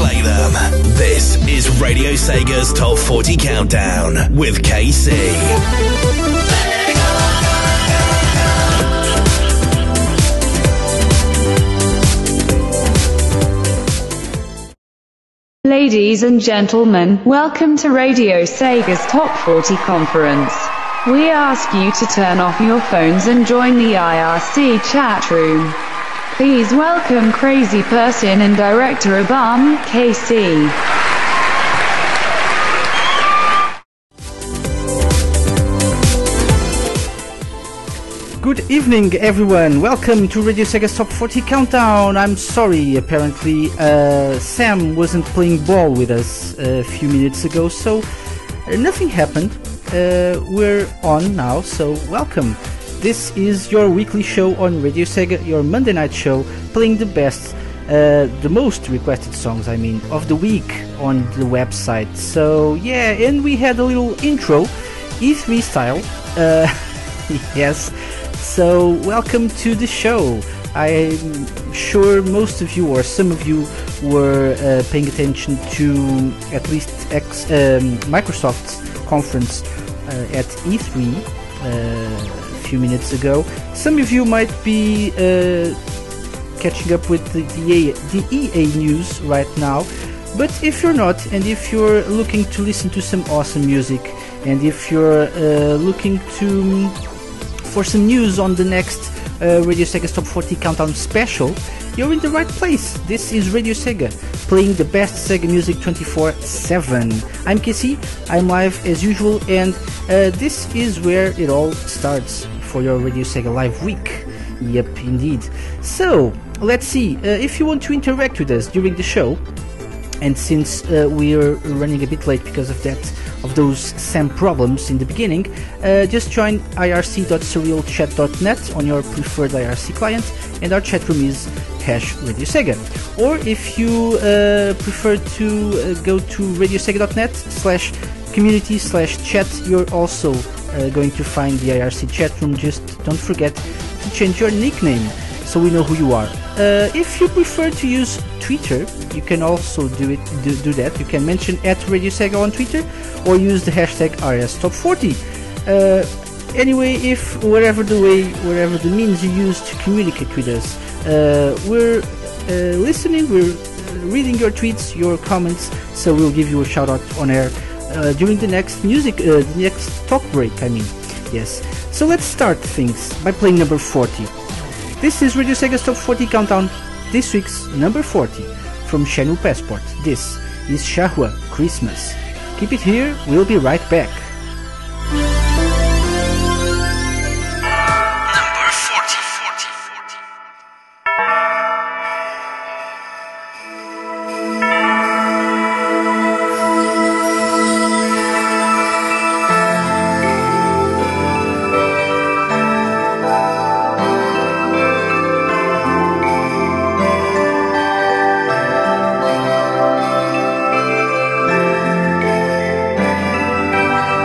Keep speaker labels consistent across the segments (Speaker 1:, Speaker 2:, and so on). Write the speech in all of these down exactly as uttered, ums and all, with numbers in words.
Speaker 1: play them. This is Radio Sega's Top forty Countdown with K C.
Speaker 2: Ladies and gentlemen, welcome to Radio Sega's Top forty Conference. We ask you to turn off your phones and join the I R C chat room. Please welcome Crazy Person and Director of A R M, K C.
Speaker 3: Good evening, everyone. Welcome to Radio Sega's Top forty Countdown. I'm sorry, apparently uh, Sam wasn't playing ball with us a few minutes ago, so uh, nothing happened. Uh, we're on now, so welcome. This is your weekly show on Radio Sega, your Monday night show, playing the best, uh, the most requested songs, I mean, of the week on the website. So yeah, and we had a little intro, E three style. Uh, yes. So, welcome to the show. I'm sure most of you, or some of you, were uh, paying attention to at least X, um, Microsoft's conference uh, at E three uh, a few minutes ago. Some of you might be uh, catching up with the, the, A, the E A news right now, but if you're not, and if you're looking to listen to some awesome music, and if you're uh, looking to... for some news on the next uh, Radio Sega's Top forty Countdown special, you're in the right place. This is Radio Sega, playing the best Sega music twenty-four seven. I'm K C, I'm live as usual, and uh, this is where it all starts for your Radio Sega Live week. Yep, indeed. So, let's see, uh, if you want to interact with us during the show, and since uh, we're running a bit late because of that, of those SAM problems in the beginning, uh, just join I R C dot surreal chat dot net on your preferred I R C client, and our chat room is hash Radio Sega. Or if you uh, prefer to uh, go to radio sega dot net slash community slash chat, you're also uh, going to find the I R C chat room. Just don't forget to change your nickname so we know who you are. Uh, if you prefer to use Twitter, you can also do it. Do, do that. You can mention at Radio Sega on Twitter, or use the hashtag R S Top forty. Uh, anyway, if wherever the way, wherever the means you use to communicate with us, uh, we're uh, listening. We're reading your tweets, your comments. So we'll give you a shout out on air uh, during the next music, uh, the next talk break. I mean, yes. So let's start things by playing number forty. This is Radio Sega's Top forty Countdown, this week's number forty, from Shenmue Passport. This is Shahua Christmas. Keep it here, we'll be right back.
Speaker 4: Thank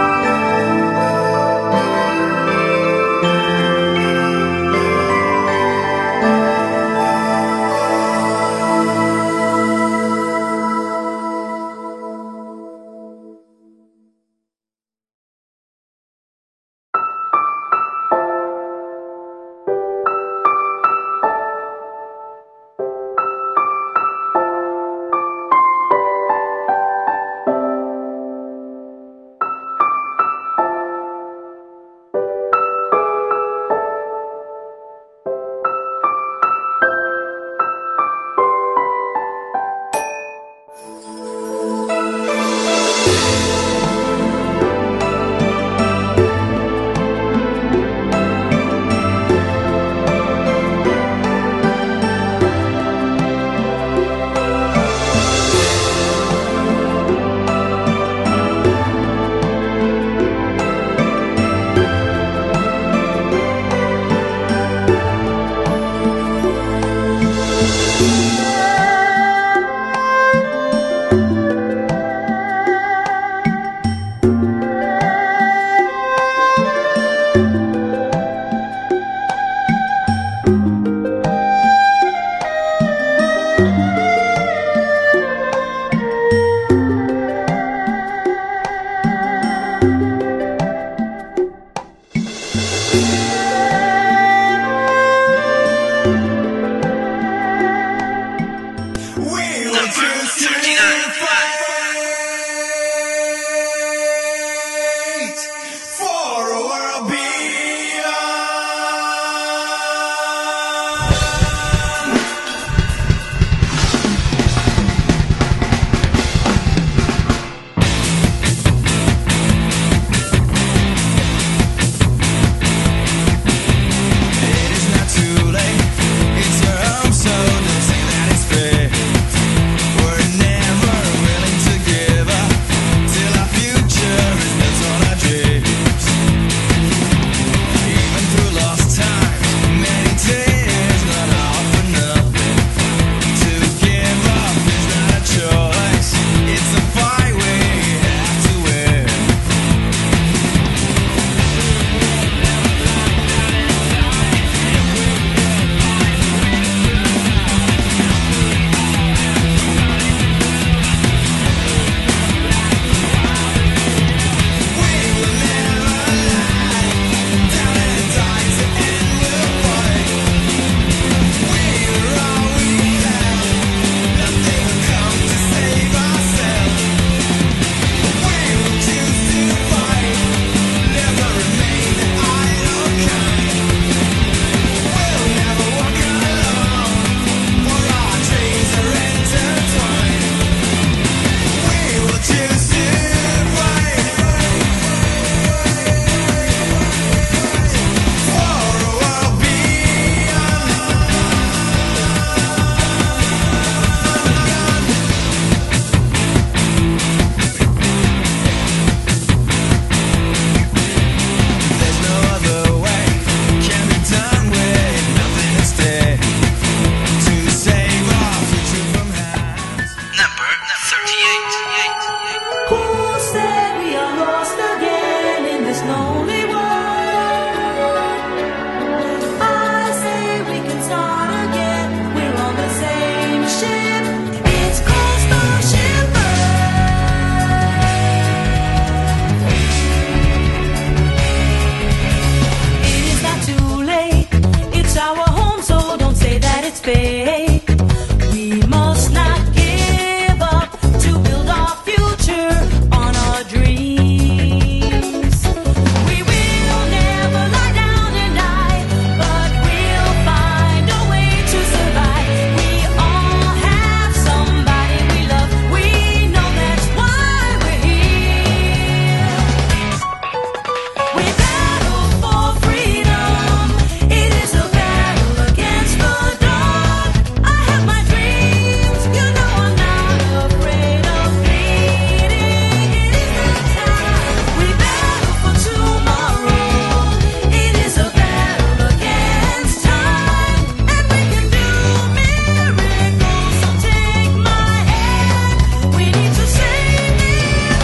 Speaker 4: fake. We must not give up to build our future on our dreams. We will never lie down and die, but we'll find a way to survive. We all have somebody we love. We know that's why we're here. We battle for freedom. It is a battle against the dark. I have my dreams. You know I'm not afraid of bleeding. It is the time. We battle for tomorrow. It is a battle against time, and we can do miracles. So take my hand. We need to save this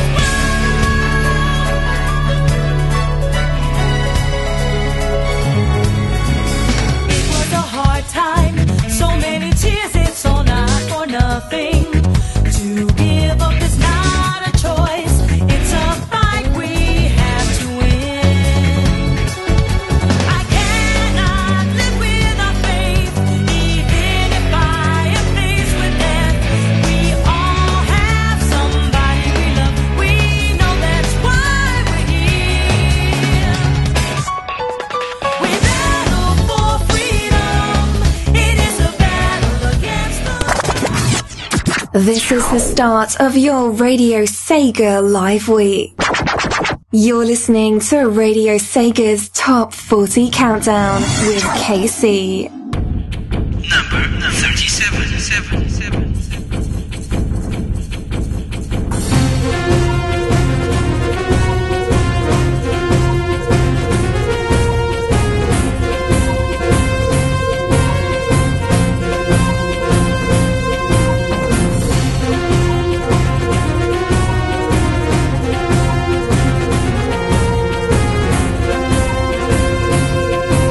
Speaker 4: world. It was a hard time, so many tears, it's all not for nothing. To give up is not a choice, it's a fight we have to win. I cannot live without faith, even if I am faced with death. We all have somebody we love. We know that's why we're here. We battle for freedom. It is a battle against the
Speaker 5: This is the start of your Radio Sega Live Week. You're listening to Radio Sega's Top forty Countdown with K C.
Speaker 1: Number thirty-seven. Seven, seven.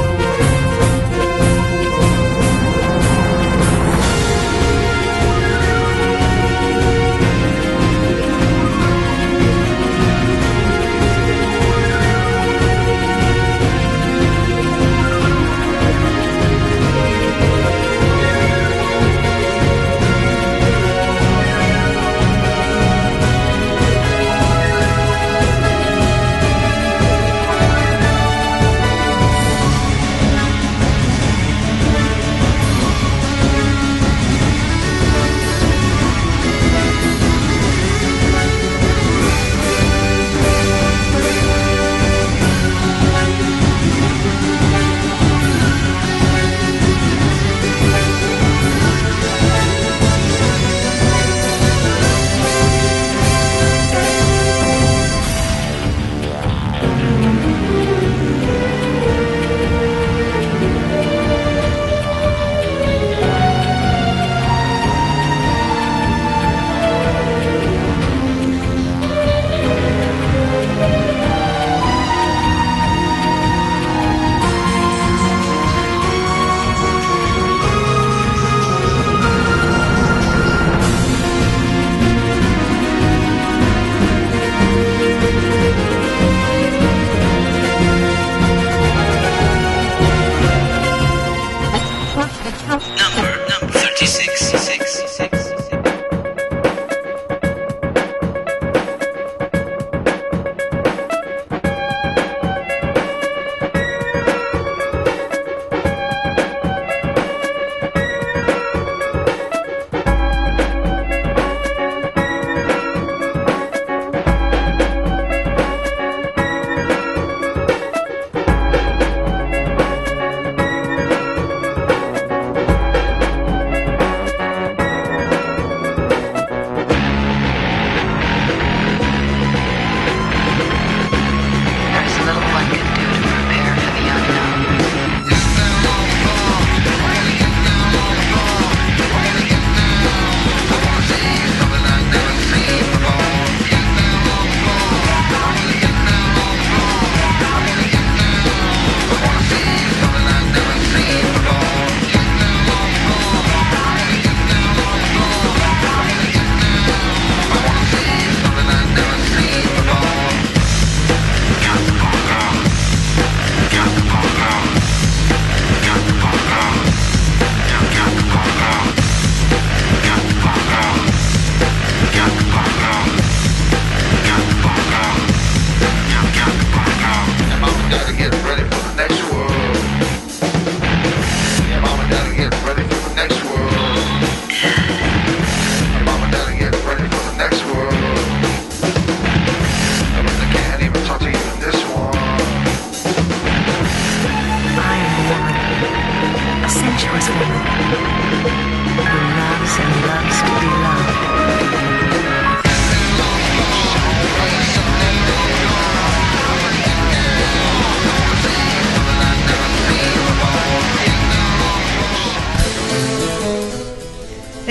Speaker 4: We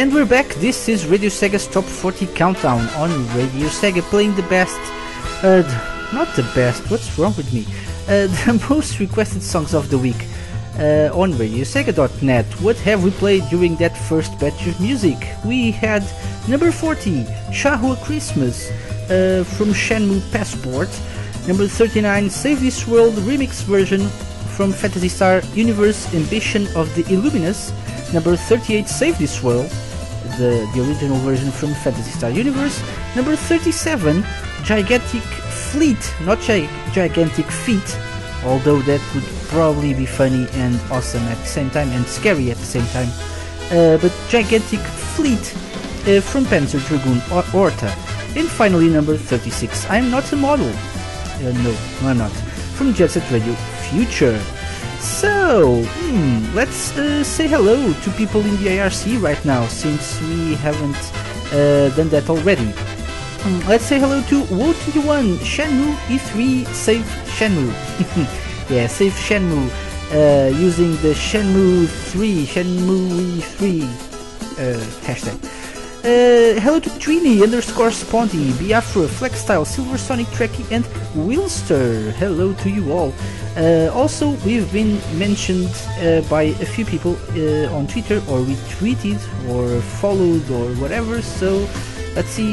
Speaker 3: And we're back. This is Radio Sega's Top forty Countdown on Radio Sega, playing the best, uh, not the best, what's wrong with me? Uh, the most requested songs of the week uh, on radio sega dot net. What have we played during that first batch of music? We had number forty, Chahua Christmas uh, from Shenmue Passport. Number thirty-nine, Save This World remix version from Phantasy Star Universe Ambition of the Illuminous. Number thirty-eight, Save This World, the, the original version from Phantasy Star Universe. Number thirty-seven, Gigantic Fleet, not gi- Gigantic Feet, although that would probably be funny and awesome at the same time, and scary at the same time. Uh, but Gigantic Fleet uh, from Panzer Dragoon or Orta. And finally, number thirty-six, I'm Not a Model. Uh, no, no, I'm not. From Jet Set Radio Future. So, hmm, let's uh, say hello to people in the I R C right now, since we haven't uh, done that already. Mm, let's say hello to Woe twenty-one, Shenmue E three, Save Shenmue. Yeah, Save Shenmue, uh, using the Shenmue three, Shenmue E three uh, hashtag. Uh, hello to Trini, underscore Sponty, Biafra, Flexstyle, Silver Sonic Trekkie, and Wilster. Hello to you all. Uh, also, we've been mentioned uh, by a few people uh, on Twitter, or retweeted, or followed, or whatever. So, let's see.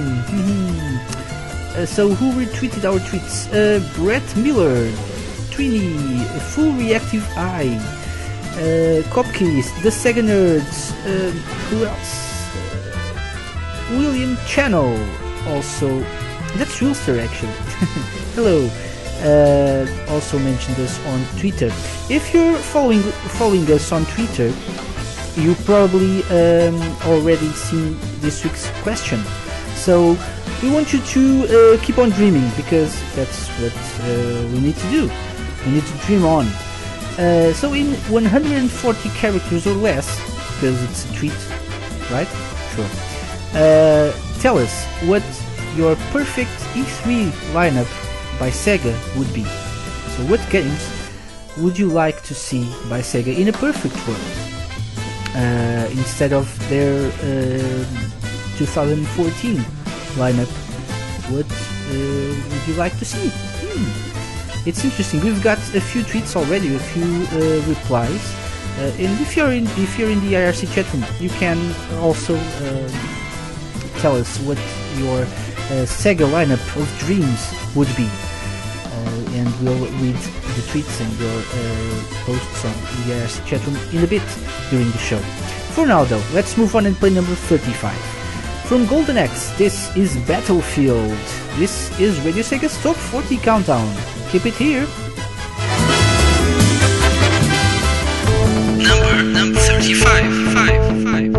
Speaker 3: Mm-hmm. Uh, so, who retweeted our tweets? Uh, Brett Miller, Trini, Full Reactive Eye, uh, Copkeys, The Sega Nerds, uh, who else? William Channel, also, that's Wilster actually. Hello, uh, also mentioned us on Twitter. If you're following following us on Twitter, you probably um, already seen this week's question. So we want you to uh, keep on dreaming, because that's what uh, we need to do. We need to dream on. Uh, so in one hundred forty characters or less, because it's a tweet, right? Sure. Uh, tell us what your perfect E three lineup by Sega would be. So what games would you like to see by Sega in a perfect world? Uh, instead of their uh, twenty fourteen lineup, what uh, would you like to see? Hmm. It's interesting. We've got a few tweets already, a few uh, replies. Uh, and if you're in if you're in the I R C chat room, you can also uh, tell us what your uh, Sega lineup of dreams would be, uh, and we'll read the tweets and your uh, posts on the I R C chat room in a bit during the show. For now though, let's move on and play number thirty-five. From Golden Axe, this is Battlefield. This is Radio Sega's Top forty Countdown. Keep it here.
Speaker 6: Number, number thirty-five, five, five.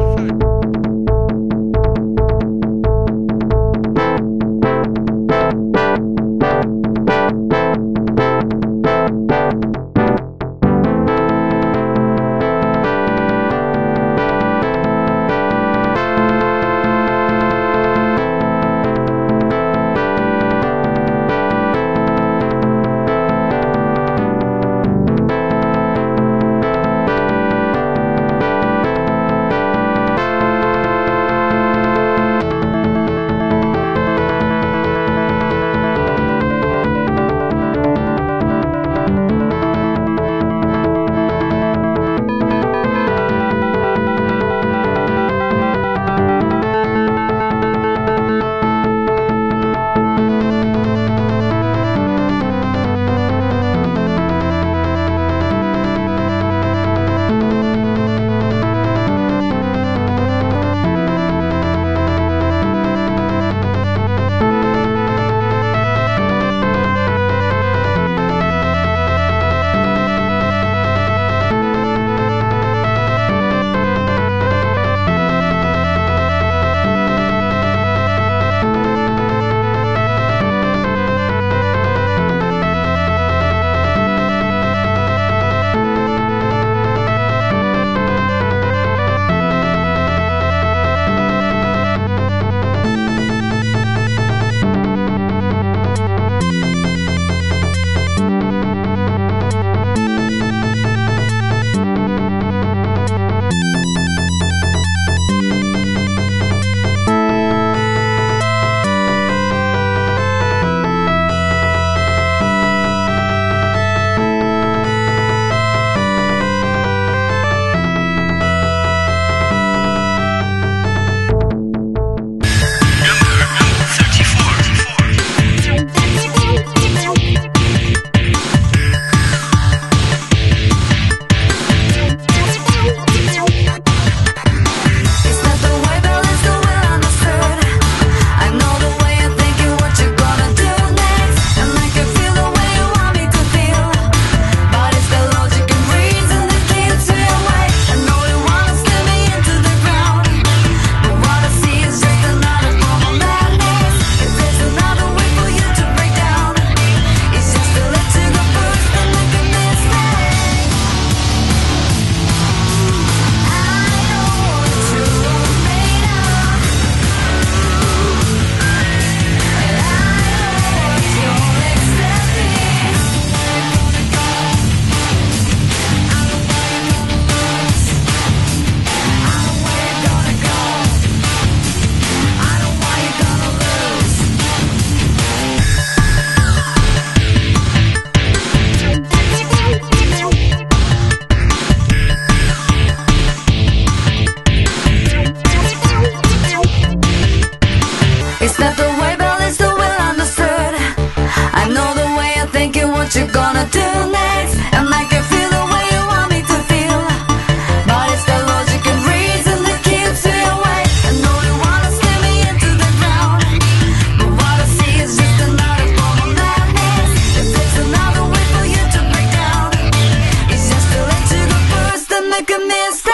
Speaker 7: what you're gonna do next, and make it feel the way you want me to feel. But it's the logic and reason that keeps me awake. I know you wanna steer me into the ground, but what I see is just another form of madness. It takes another way for you to break down. It's just to let you go first and make a mistake.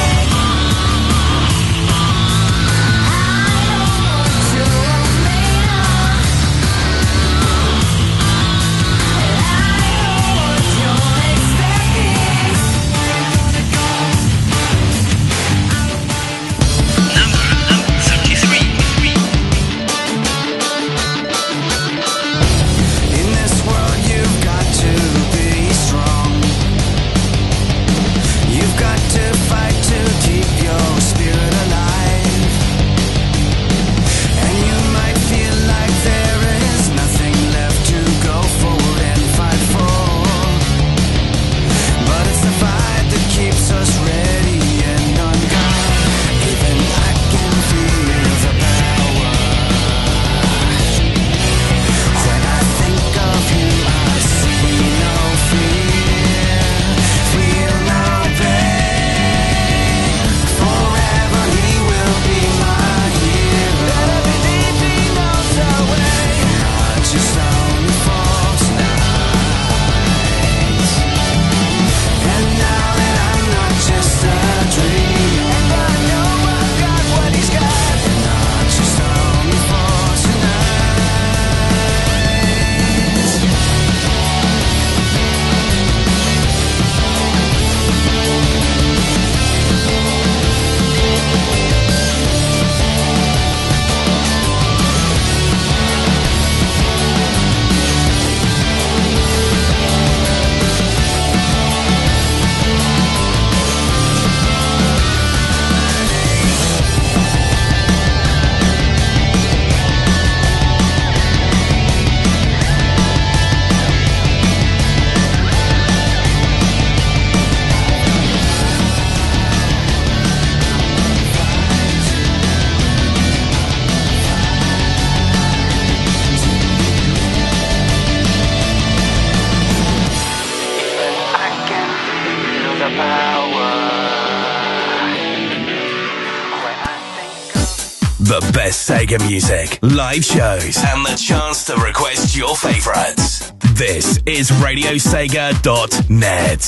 Speaker 1: The best Sega music, live shows, and the chance to request your favorites. This is radio sega dot net.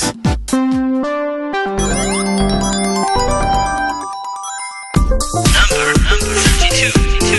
Speaker 6: Number, number fifty-two.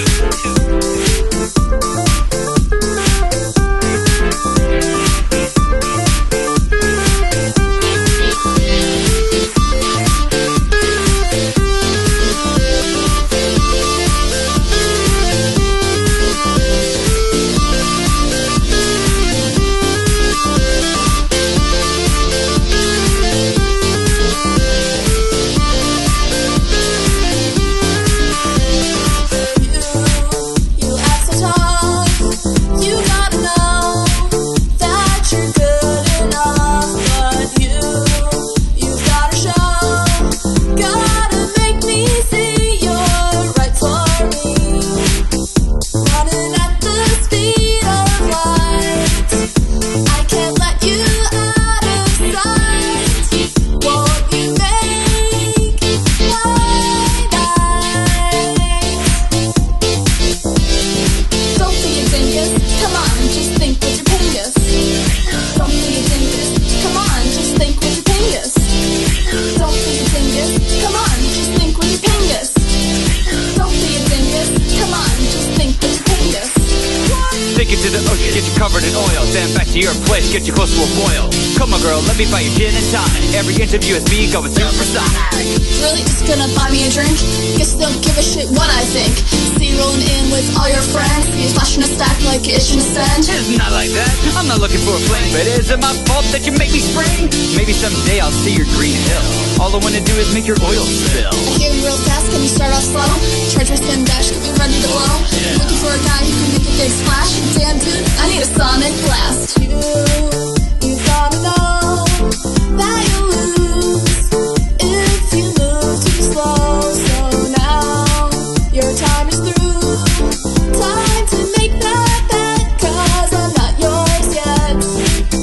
Speaker 8: Get you close to a boil. Come on, girl, let me buy you gin and tonic. Every interview with me going supersonic.
Speaker 9: Really just gonna buy me a drink? Guess don't give a shit what I think. See you rolling in with all your friends. You flashing a stack like it shouldn't stand.
Speaker 8: It's not like that. I'm not looking for a fling, but is it my fault that you make me spring? Maybe someday I'll see your green hill. All I wanna do is make your oil spill.
Speaker 9: I hear you real fast, can you start off slow? Charge my spin dash, get me ready to blow. Yeah. Looking for a guy who can make a big splash. Damn dude, I need a sonic blast. You, you gotta know that you lose if you move too slow. So now your time is through. Time to make that bet, cause I'm not yours yet.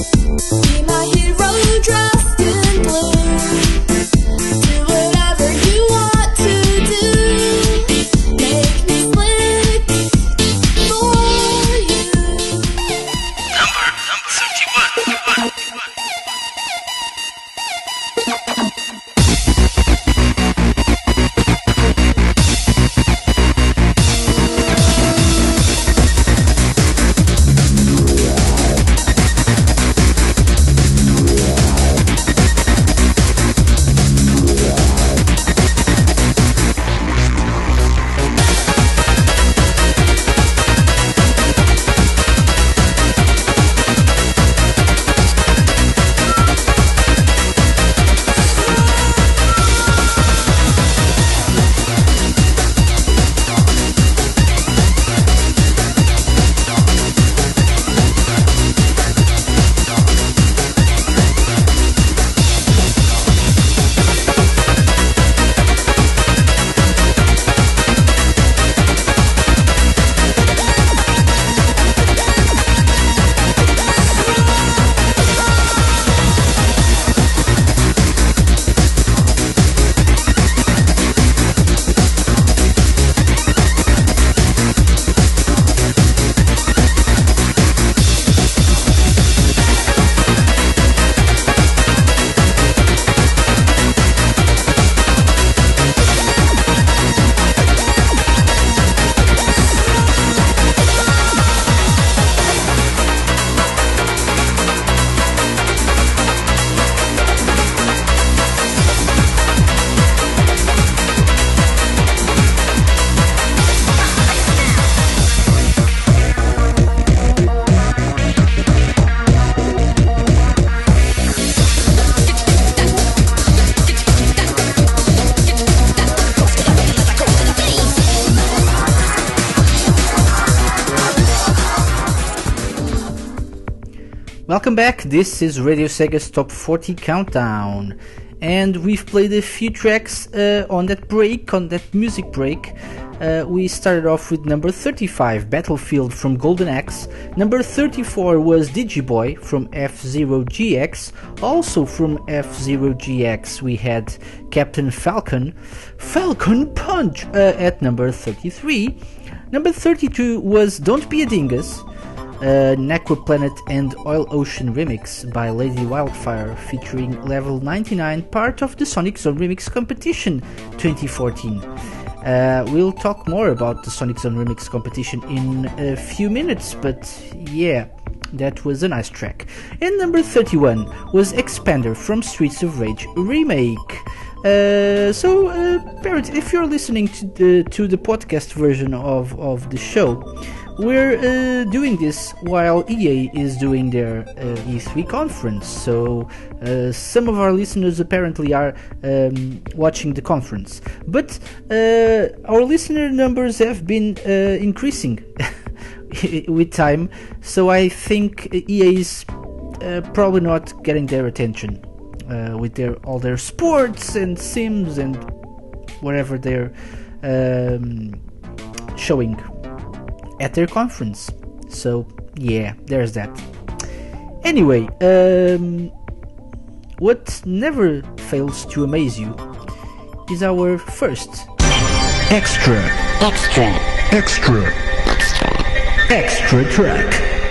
Speaker 3: Welcome back, this is Radio Sega's Top forty Countdown, and we've played a few tracks uh, on that break, on that music break. Uh, we started off with number thirty-five, Battlefield from Golden Axe. Number thirty-four was Digiboy from F-Zero G X. Also from F-Zero G X we had Captain Falcon, Falcon Punch uh, at number thirty-three. Number thirty-two was Don't Be a Dingus, uh, Necroplanet and Oil Ocean remix by Lady Wildfire featuring Level ninety-nine, part of the Sonic Zone Remix Competition twenty fourteen. Uh, we'll talk more about the Sonic Zone Remix competition in a few minutes, but yeah, that was a nice track. And number thirty-one was Expander from Streets of Rage Remake. Uh, so, uh, Parrot, if you're listening to the to the podcast version of, of the show, we're uh, doing this while E A is doing their uh, E three conference. So uh, some of our listeners apparently are um, watching the conference, but uh, our listener numbers have been uh, increasing with time. So I think E A is uh, probably not getting their attention uh, with their all their sports and sims and whatever they're um, showing at their conference. So yeah, there's that. Anyway, um, what never fails to amaze you is our first extra extra extra extra track.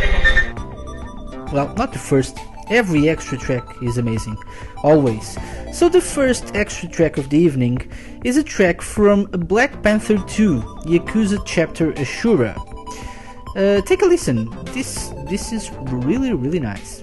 Speaker 3: Well, not the first. Every extra track is amazing, always. So the first extra track of the evening is a track from Black Panther two, Yakuza Chapter Ashura. Uh, take a listen. This this is really really nice.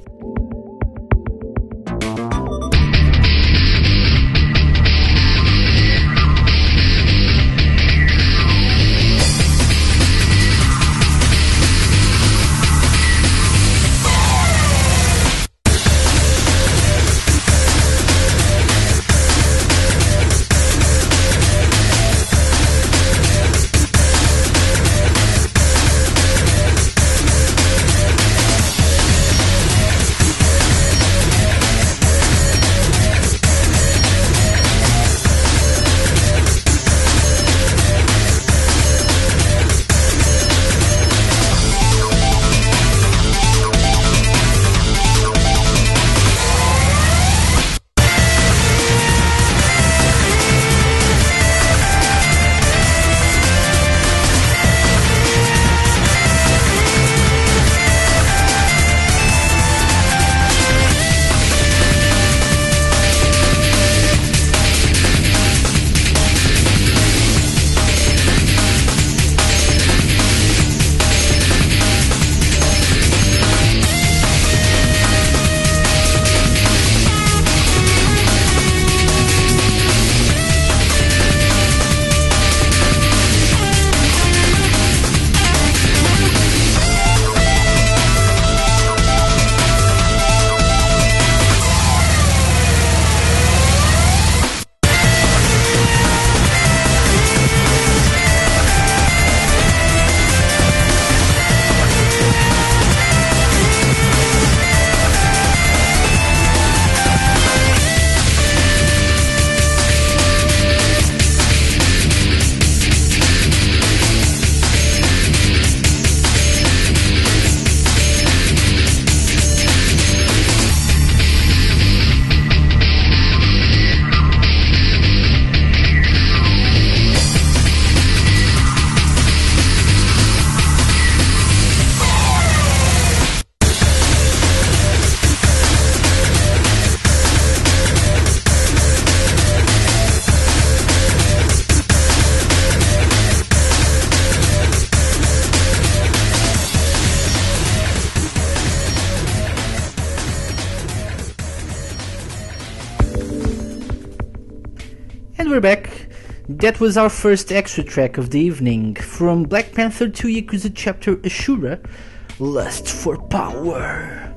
Speaker 3: We're back. That was our first extra track of the evening from Black Panther two Yakuza Chapter Ashura, Lust for Power.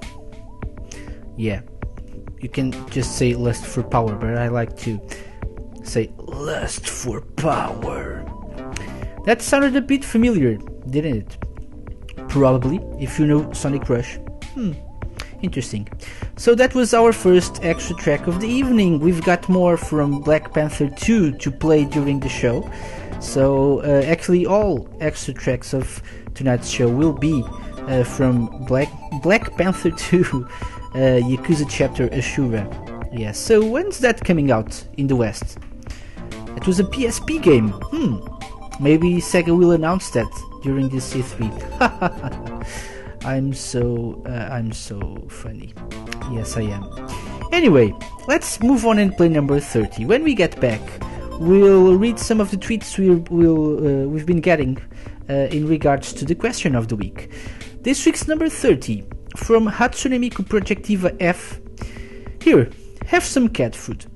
Speaker 3: Yeah, you can just say Lust for Power, but I like to say Lust for Power. That sounded a bit familiar, didn't it? Probably, if you know Sonic Rush. Hmm. interesting. So that was our first extra track of the evening. We've got more from Black Panther two to play during the show. So uh, actually all extra tracks of tonight's show will be uh, from Black Black Panther two, uh, Yakuza Chapter Ashura. Yes, so when's that coming out in the West? It was a P S P game. Hmm. Maybe Sega will announce that during this E three. I'm so uh, I'm so funny. Yes, I am. Anyway, let's move on and play number thirty. When we get back, we'll read some of the tweets we will uh, we've been getting uh, in regards to the question of the week. This week's number thirty from Hatsune Miku Projectiva F. Here, have some cat food.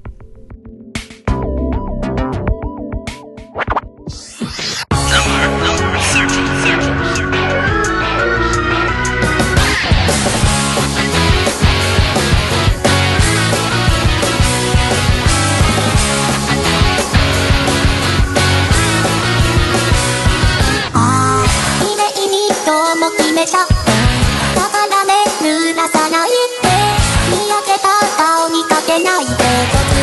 Speaker 6: Number, number thirty, thirty.
Speaker 7: 決めただからね濡らさないで見上げた顔にかけないで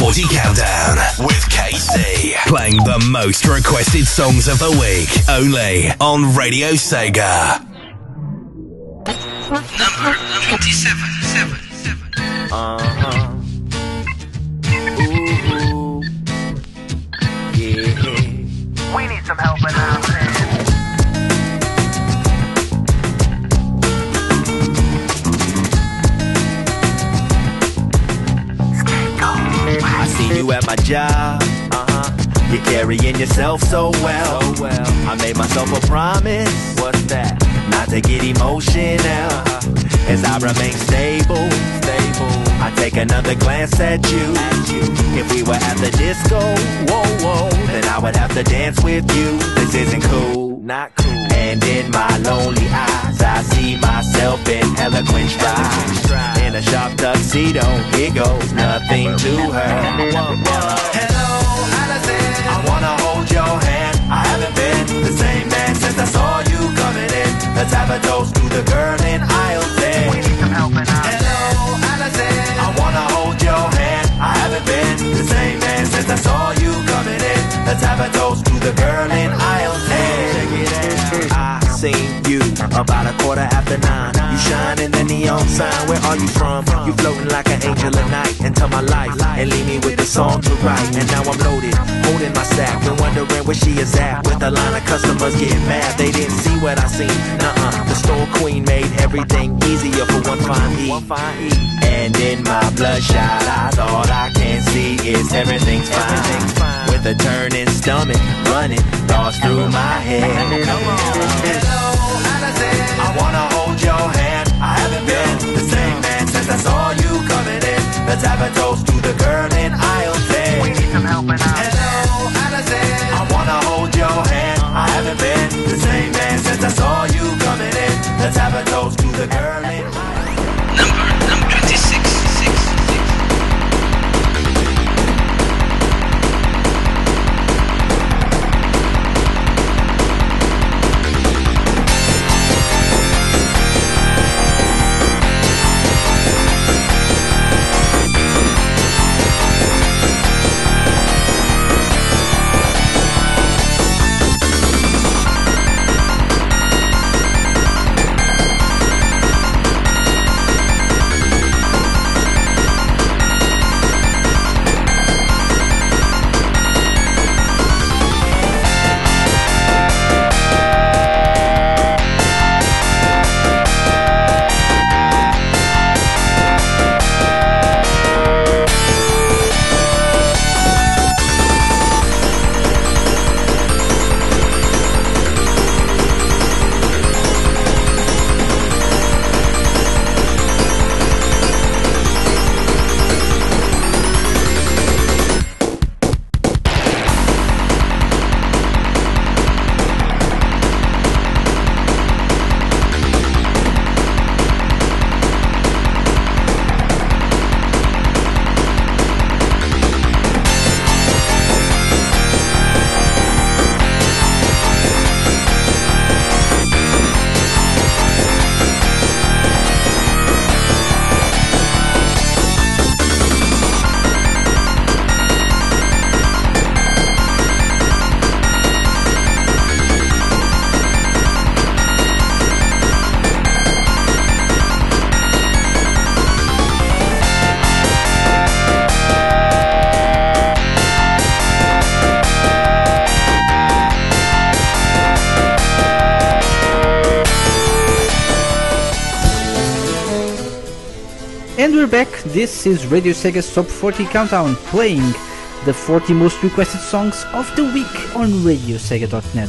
Speaker 1: forty Countdown with K C. Playing the most requested songs of the week. Only on Radio Sega.
Speaker 6: Number twenty-seven. Seven, seven.
Speaker 10: Uh-huh. Ooh, yeah. We need some help in our man. I see you at my job. Uh-huh. You're carrying yourself so well. So well. I made myself a promise. What's that? Not to get emotional. Uh-huh. As I remain stable. Stable. I take another glance at you. At you. If we were at the disco, whoa, whoa, then I would have to dance with you. This isn't cool. Not cool. And in my lonely eyes, I see myself in eloquent stride. In a sharp tuxedo, here goes nothing to her. Hello, Allison, I wanna hold your hand. I haven't been the same man since I saw you coming in. Let's have a toast to the girl in aisle ten. We need some help in our Hello, Allison, I wanna hold your hand. I haven't been the same man since I saw you coming in. Let's have a toast to the girl in aisle ten. I seen you about a quarter after nine. You shine in the neon sign. Where are you from? You floating like an angel at night into my life and leave me with a song to write. And now I'm loaded, holding my sack and wondering where she is at. With a line of customers getting mad, they didn't see what I seen. Nuh-uh, the store queen made everything easier for one fine E. And in my bloodshot eyes, all I can see is everything's fine. With a turning stomach, running thoughts through my head. Hello, Allison, I wanna hold your hand. I haven't been the same man since I saw you coming in. Let's have a toast to the girl in aisle ten. We need some help in our Hello, Allison, I wanna hold your hand. I haven't been the same man since I saw you coming in. Let's have a toast to the girl in aisle ten.
Speaker 6: Number, number twenty-six. Six, six.
Speaker 3: And we're back. This is Radio Sega's Top forty Countdown, playing the forty most requested songs of the week on radio sega dot net.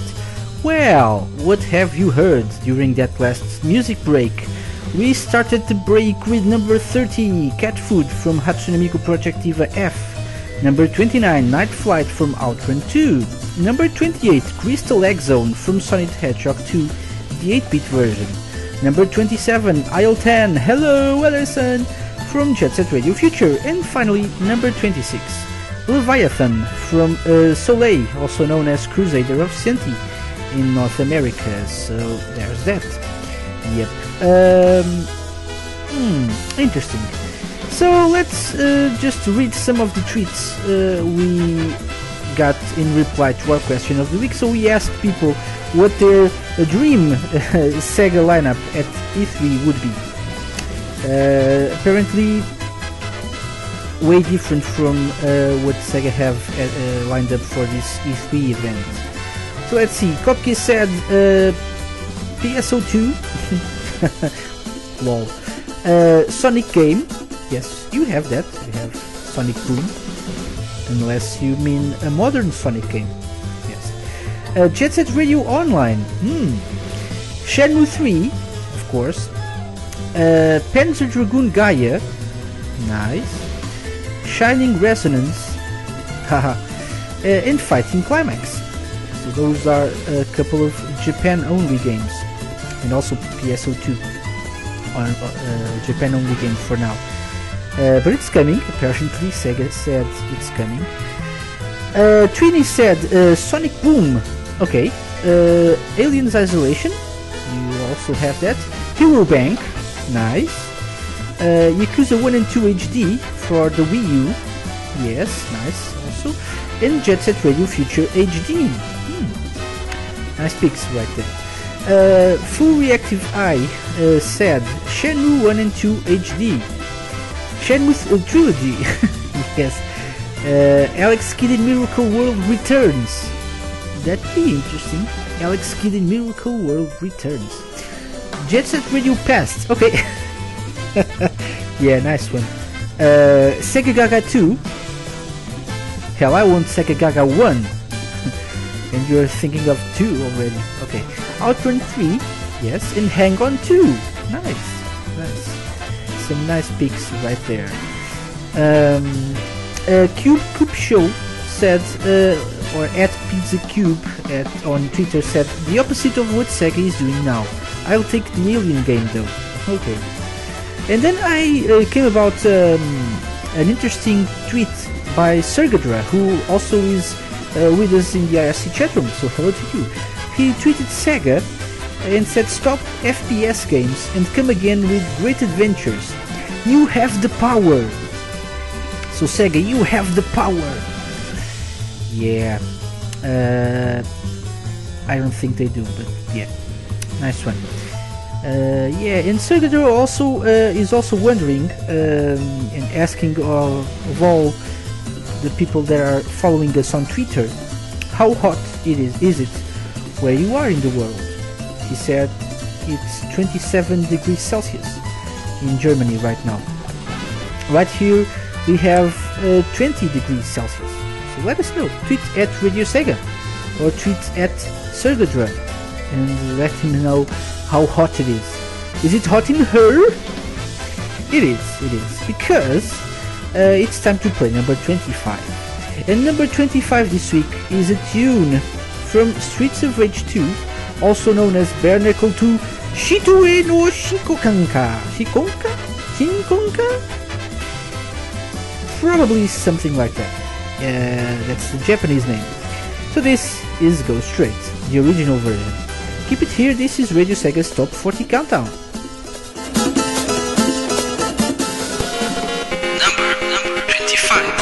Speaker 3: Well, what have you heard during that last music break? We started the break with number thirty, Cat Food from Hatsune Miku Project Diva F. Number twenty-nine, Night Flight from Outrun two. Number twenty-eight, Crystal Egg Zone from Sonic the Hedgehog two, the eight-bit version. Number twenty-seven, Aisle ten, Hello Ellison from Jet Set Radio Future. And finally, number twenty-six, Leviathan from uh, Soleil, also known as Crusader of Senti in North America. So there's that. Yep. Um, hmm, interesting. So let's uh, just read some of the tweets uh, we got in reply to our question of the week. So we asked people what their uh, dream uh, Sega lineup at E three would be. Uh, apparently way different from uh, what Sega have uh, uh, lined up for this E three event. So let's see. Kopke said uh, P S O two, lol, uh, Sonic game. Yes, you have that. You have Sonic Boom, unless you mean a modern Sonic game. Yes. Uh, Jet Set Radio Online. Hmm. Shenmue three, of course. Uh, Panzer Dragoon Gaia. Nice. Shining Resonance. Haha. uh, and Fighting Climax. So those are a couple of Japan-only games, and also P S O two on uh, Japan-only game for now. Uh, but it's coming, apparently. Sega said it's coming. Uh, Trini said uh, Sonic Boom. Okay. Uh, Aliens Isolation. You also have that. Hero Bank. Nice. Uh, Yakuza one and two H D for the Wii U. Yes, nice. Also. And Jet Set Radio Future H D. Hmm. Nice picks right there. Uh, Full Reactive Eye uh, said Shenmue one and two H D. Shenmue uh, Trilogy. Yes. Uh, Alex Kidd in Miracle World returns. That'd be interesting. Alex Kidd in Miracle World returns. Jet Set Radio Past. Okay. Yeah, nice one. Uh, Sega Gaga two. Hell, I want Sega Gaga one. And you're thinking of two already. Okay. Outrun three. Yes. And Hang On two. Nice. Nice. Some nice picks right there. Um, uh, Cube Coop Show said, uh, or at Pizza Cube at, on Twitter said, the opposite of what Sega is doing now. I'll take the Alien game though. Okay. And then I uh, came about um, an interesting tweet by Sergadra, who also is uh, with us in the I R C chat room, so hello to you. He tweeted Sega and said, stop F P S games and come again with great adventures. You have the power. So Sega, you have the power. Yeah. Uh, I don't think they do, but yeah. Nice one. Uh, yeah, and Sergador also uh, is also wondering um, and asking all, of all the people that are following us on Twitter, how hot it is, is it where you are in the world? He said it's twenty-seven degrees Celsius in Germany right now. Right here we have uh, twenty degrees Celsius. So let us know. Tweet at Radio Sega or tweet at Sergadra and let him know how hot it is. Is it hot in her? It is, it is. Because uh, it's time to play number twenty-five. And number twenty-five this week is a tune from Streets of Rage two, also known as Bare Knuckle two Shitue no Shikokanka. Shikonka? Shinkonka? Probably something like that. Uh, that's the Japanese name. So this is Go Straight, the original version. Keep it here, this is Radio Sega's Top forty Countdown.
Speaker 6: Number, number twenty-five.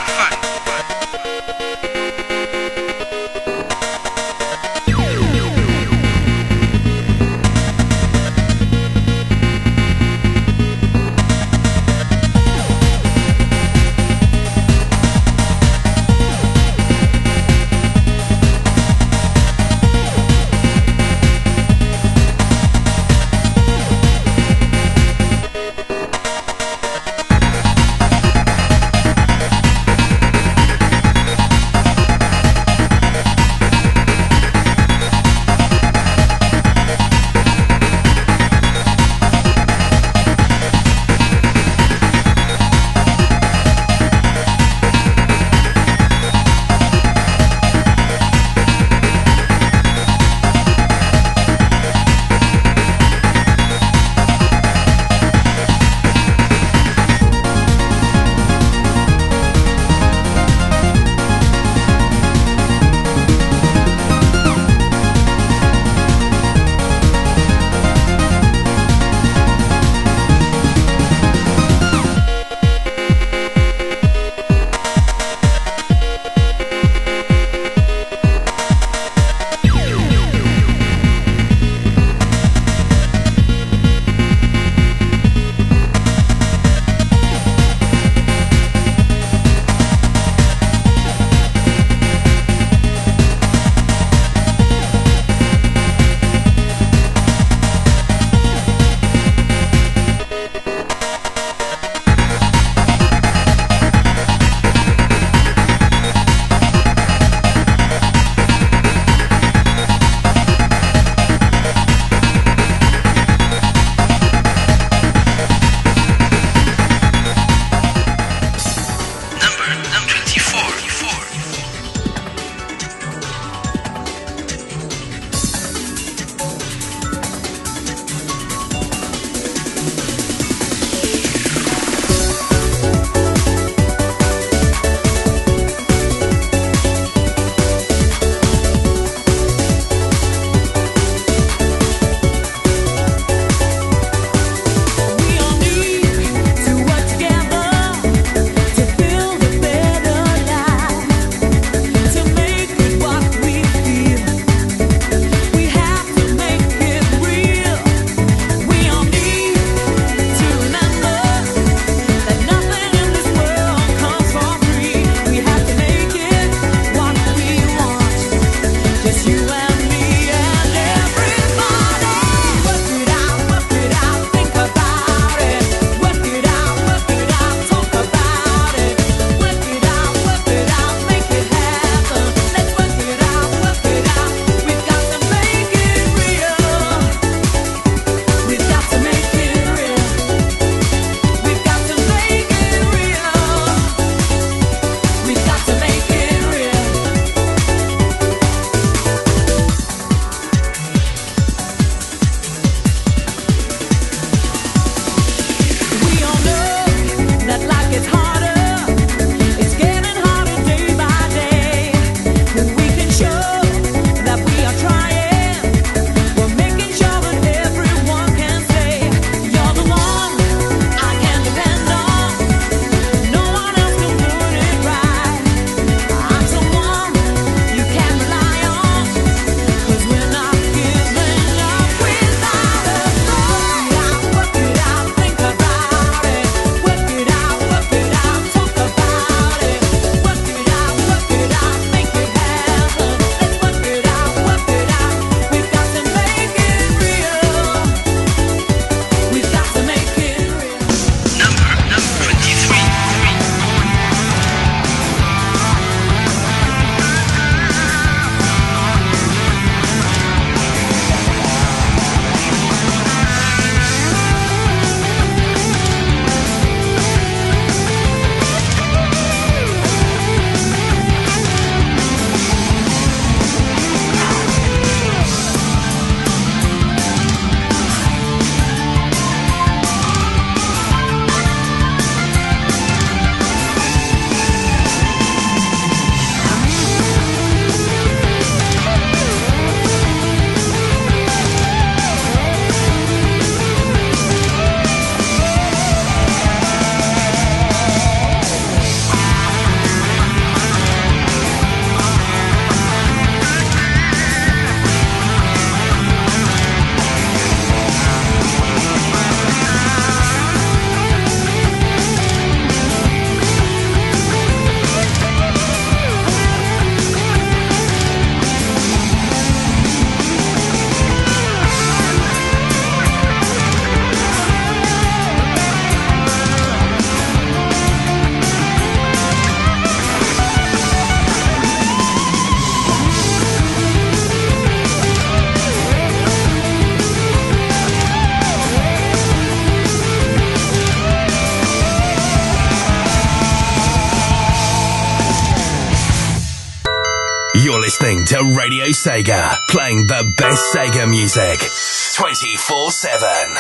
Speaker 1: You're listening to Radio Sega, playing the best Sega music twenty-four seven.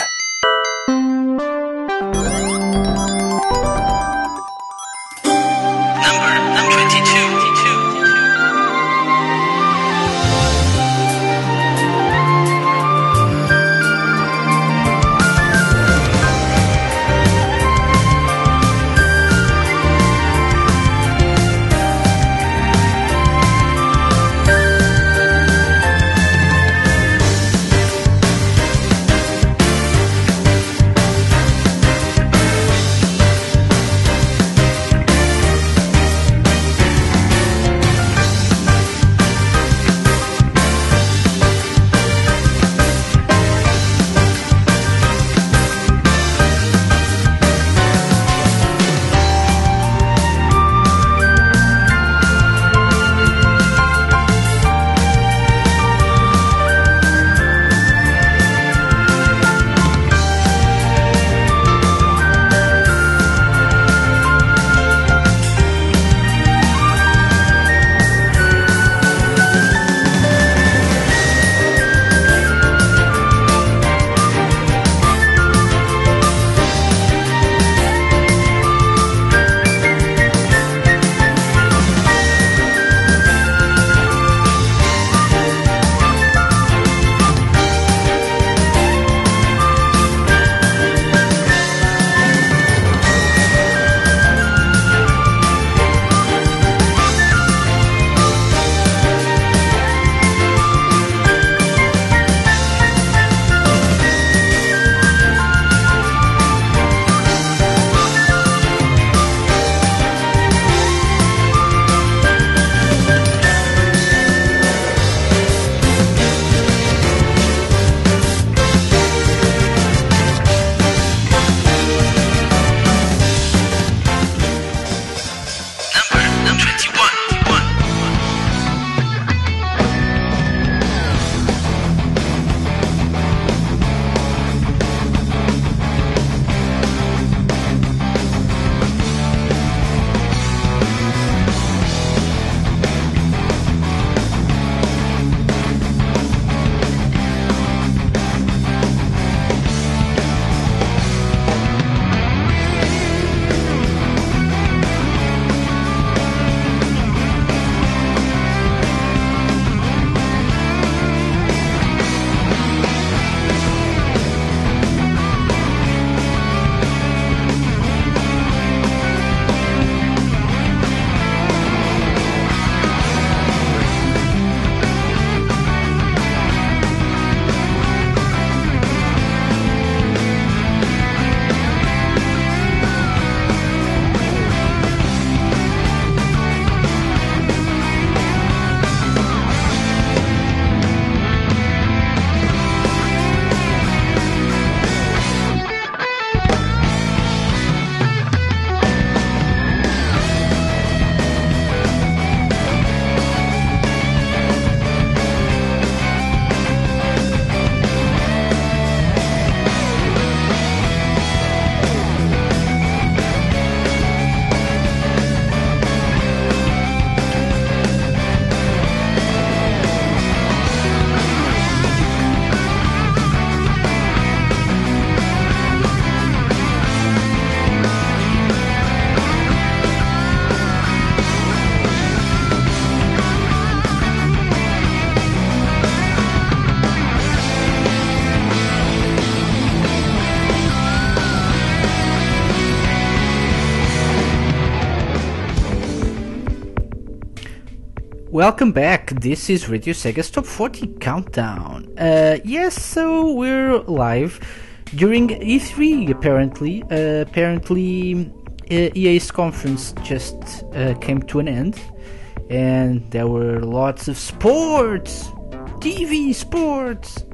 Speaker 6: Number, number twenty-two.
Speaker 3: Welcome back. This is Radio Sega's Top forty Countdown. Uh, yes, so we're live during E three, apparently. Uh, apparently, uh, E A's conference just uh, came to an end, and there were lots of sports, T V sports.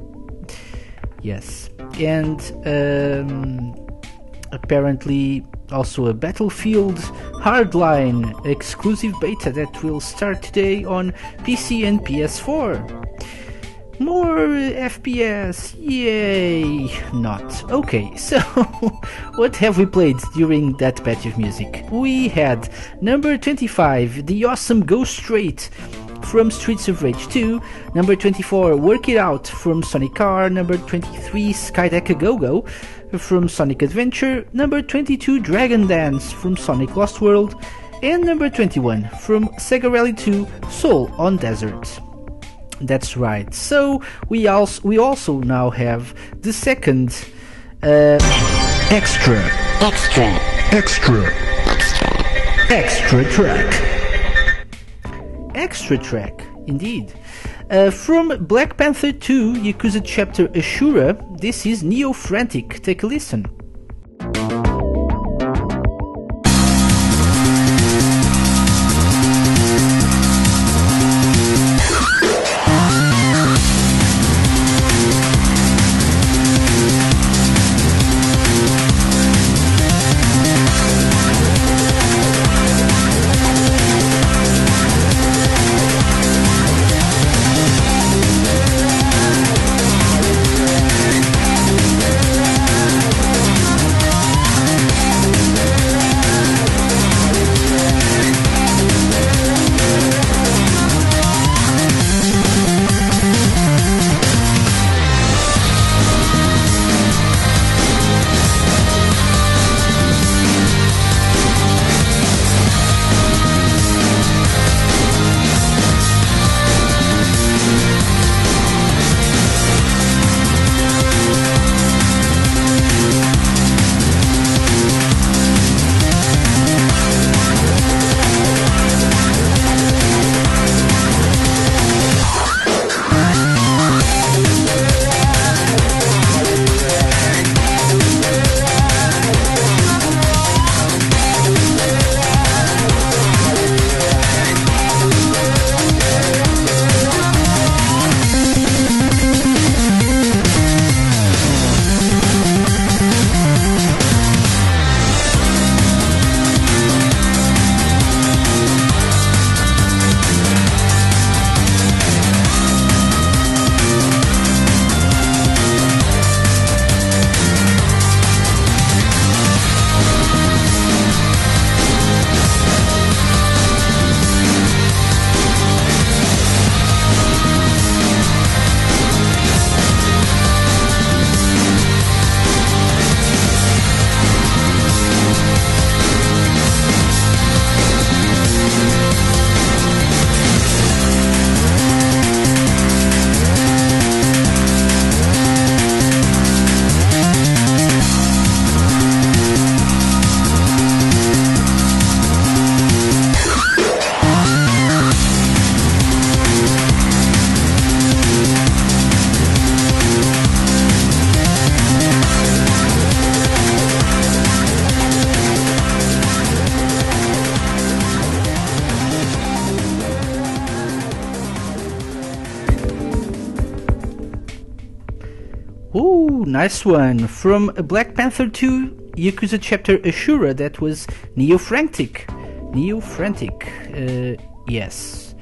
Speaker 3: Yes, and um, apparently also a Battlefield Hardline exclusive beta that will start today on P C and P S four. More F P S, yay! Not. Okay, so what have we played during that batch of music? We had number twenty-five, The Awesome Go Straight, from Streets of Rage two. Number twenty-four, Work It Out from Sonic R. Number twenty-three, Skydeck A Go-Go from Sonic Adventure. Number twenty-two, Dragon Dance from Sonic Lost World. And number twenty-one, from Sega Rally two, Soul on Desert. That's right. So we also we also now have the second uh, extra extra extra extra track. Extra track, indeed. Uh, from Black Panther two, Yakuza Chapter Ashura, this is Neo Frantic. Take a listen. Ooh, nice one. From Black Panther two, Yakuza Chapter Ashura, that was Neo Frantic. Neo Frantic, uh, yes.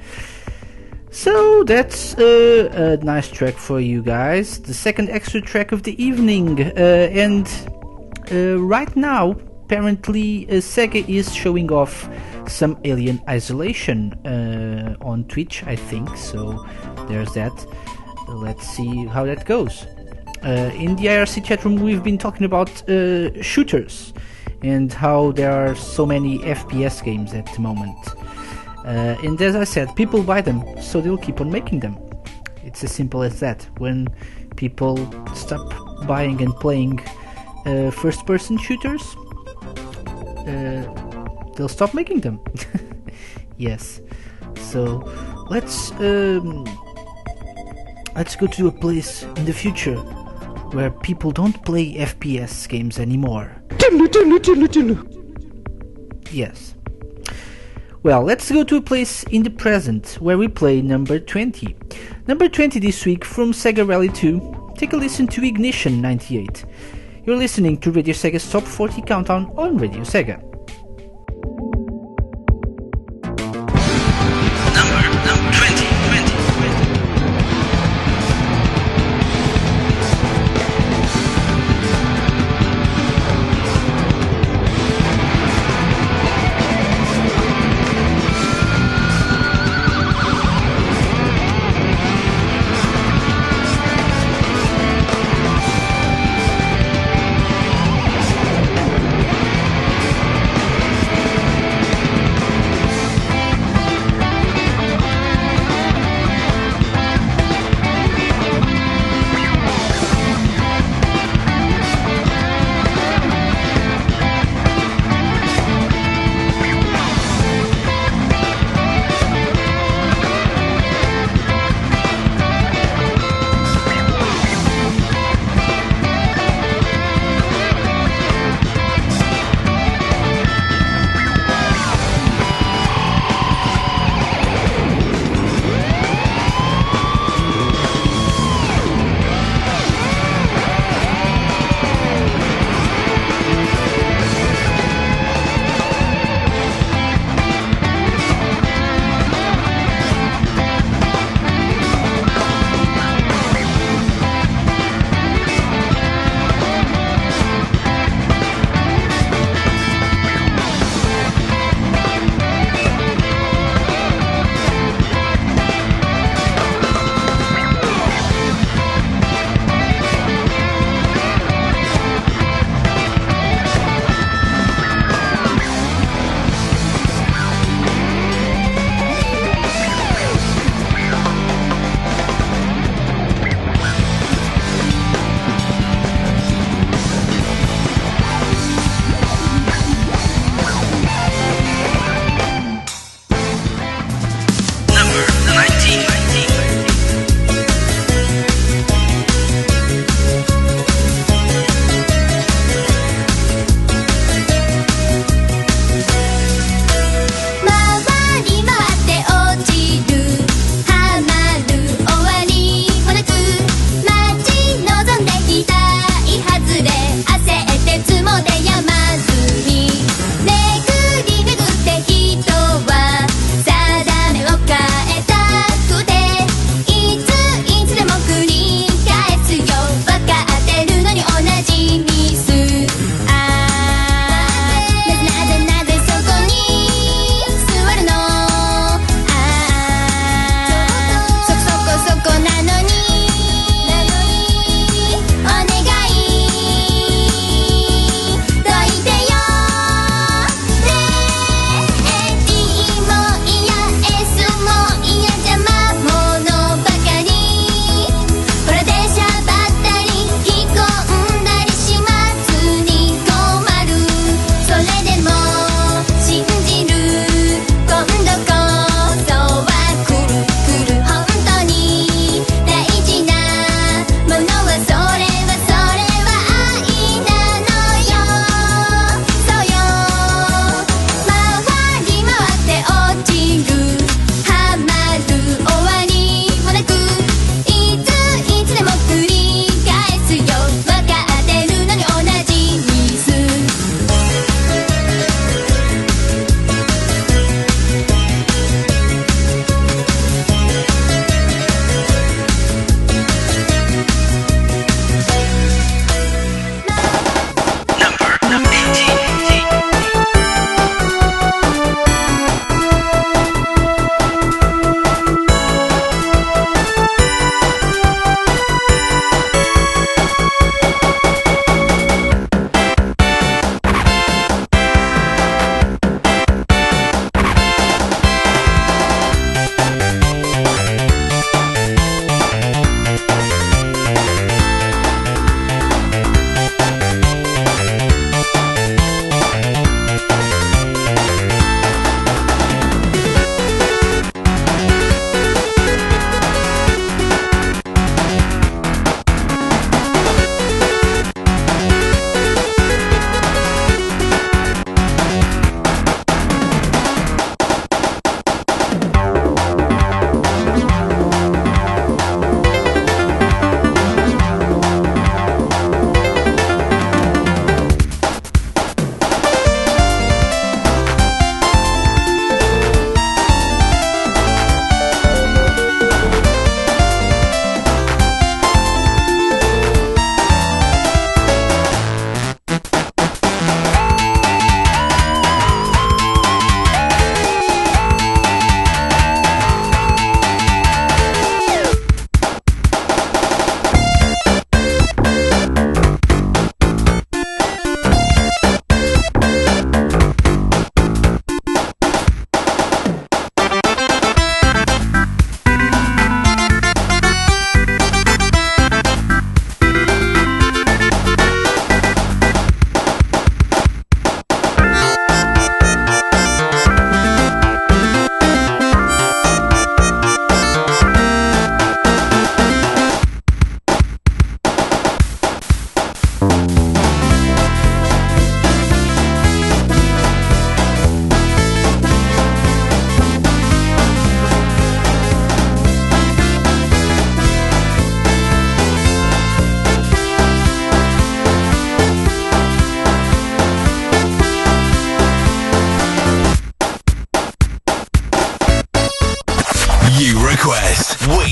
Speaker 3: So that's uh, a nice track for you guys. The second extra track of the evening. Uh, and uh, right now, apparently, uh, Sega is showing off some Alien Isolation uh, on Twitch, I think. So there's that. Let's see how that goes. Uh, in the I R C chat room, we've been talking about uh, shooters and how there are so many F P S games at the moment. Uh, and as I said, people buy them, so they'll keep on making them. It's as simple as that. When people stop buying and playing uh, first-person shooters, uh, they'll stop making them. Yes. So let's um, let's go to a place in the future where people don't play F P S games anymore. Yes. Well, let's go to a place in the present where we play number twenty. Number twenty this week from Sega Rally two. Take a listen to Ignition ninety-eight. You're listening to Radio Sega's Top forty Countdown on Radio Sega.
Speaker 6: Number, number twenty, twenty, twenty.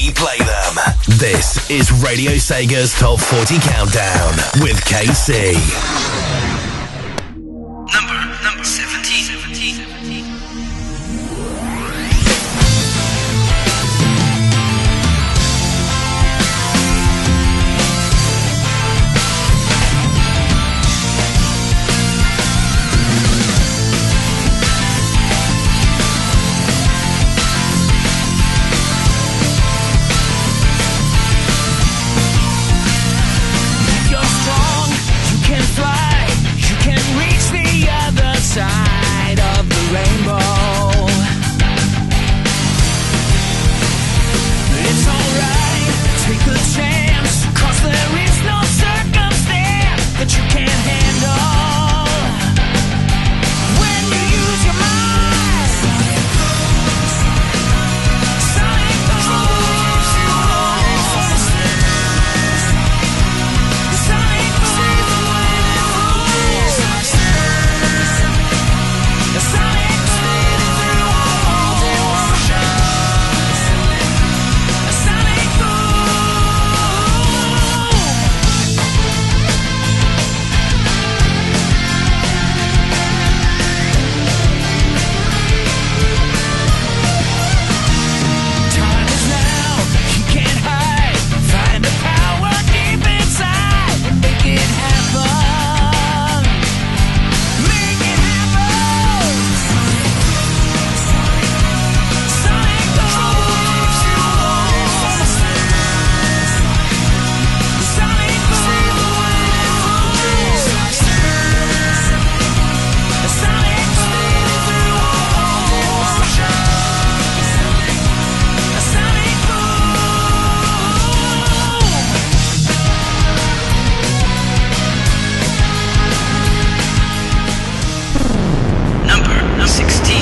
Speaker 1: we play them. This is Radio Sega's Top forty Countdown with K C.
Speaker 6: Number, number seventeen. seventeen.
Speaker 11: You're strong, you can fly, you can reach the other side of the rainbow. It's alright, take a chance, 'cause there is no circumstance that you can't handle. When you use your mind, Sonic moves you home. Sonic moves you home. Sonic moves you home. Sonic Time is now, you can't hide. Find the power deep inside and make it happen. Make it happen. Sonic moves you home. Sonic moves you home. Sonic moves you home. Sonic
Speaker 6: Number, number sixteen.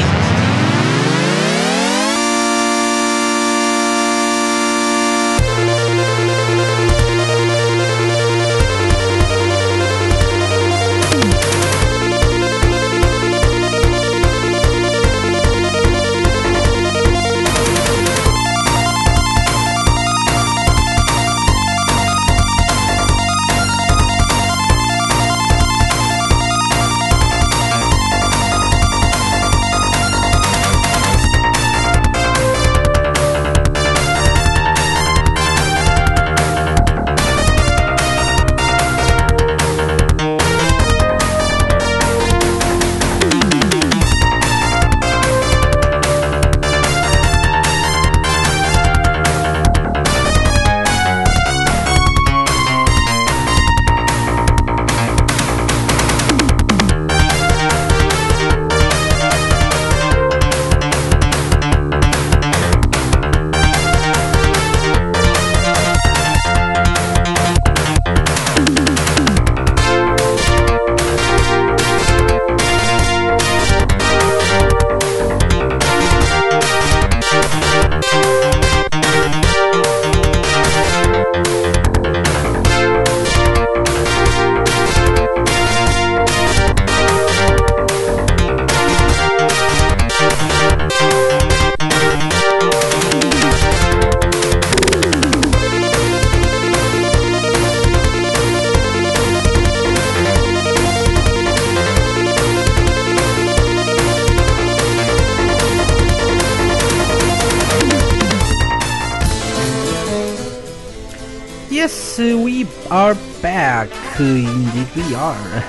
Speaker 3: Yes, uh, we are back. Uh, indeed, we are.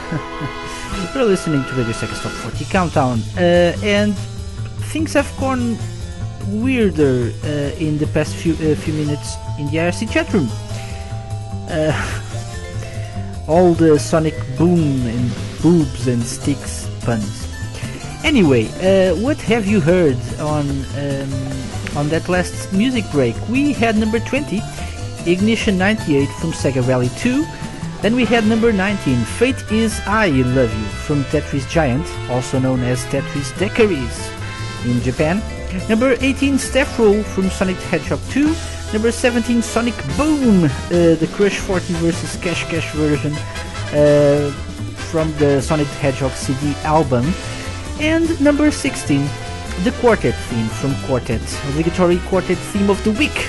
Speaker 3: You're listening to Radio Sega's Top forty Countdown, uh, and things have gone weirder uh, in the past few uh, few minutes in the I R C chat room. Uh, all the Sonic boom and boobs and sticks puns. Anyway, uh, what have you heard on um, on that last music break? We had number twenty. Ignition ninety-eight from Sega Rally two. Then we had number nineteen, Fate Is I Love You from Tetris Giant, also known as Tetris Decaries in Japan. Number eighteen, Staff Roll from Sonic the Hedgehog two. Number seventeen, Sonic Boom, uh, the Crush forty versus Cash Cash version uh, from the Sonic the Hedgehog C D album. And number sixteen, the Quartet theme from Quartet, obligatory Quartet theme of the week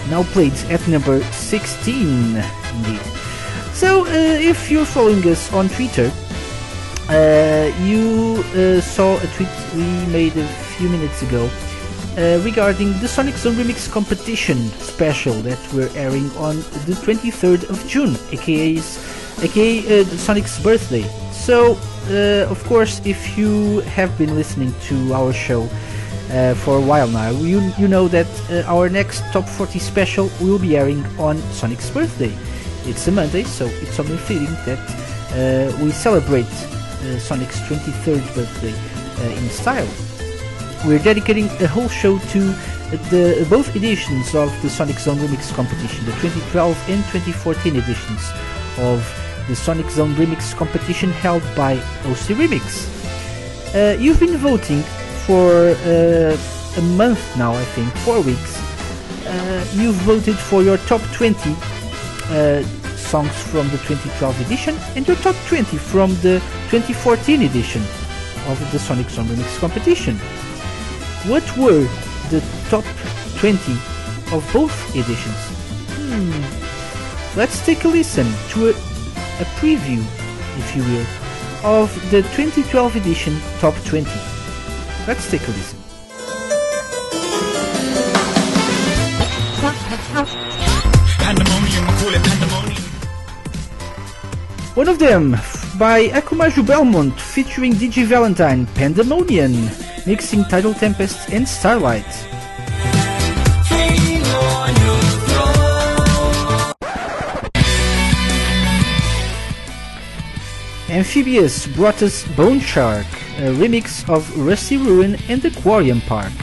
Speaker 3: now played at number sixteen, indeed. So, uh, if you're following us on Twitter, uh, you uh, saw a tweet we made a few minutes ago uh, regarding the Sonic Zone Remix competition special that we're airing on the twenty-third of June, aka, aka uh, Sonic's birthday. So, uh, of course, if you have been listening to our show uh, for a while now, you, you know that uh, our next Top forty special will be airing on Sonic's birthday. It's a Monday, so it's only fitting that uh, we celebrate uh, Sonic's twenty-third birthday uh, in style. We're dedicating a whole show to the both editions of the Sonic Zone Remix competition, the twenty twelve and twenty fourteen editions of the Sonic Zone Remix competition held by O C Remix. Uh, you've been voting for uh, a month now, I think, four weeks. Uh, you've voted for your top twenty uh, songs from the twenty twelve edition and your top twenty from the twenty fourteen edition of the Sonic Zone Remix competition. What were the top twenty of both editions? Hmm. Let's take a listen to a, a preview, if you will, of the twenty twelve edition top twenty. Let's take a listen.
Speaker 11: Pandemonium, call it pandemonium.
Speaker 3: One of them, by Akumaju Belmont, featuring D J Valentine, Pandemonium, mixing Tidal Tempest and Starlight. Amphibious brought us Bone Shark, a remix of Rusty Ruin and Aquarium Park.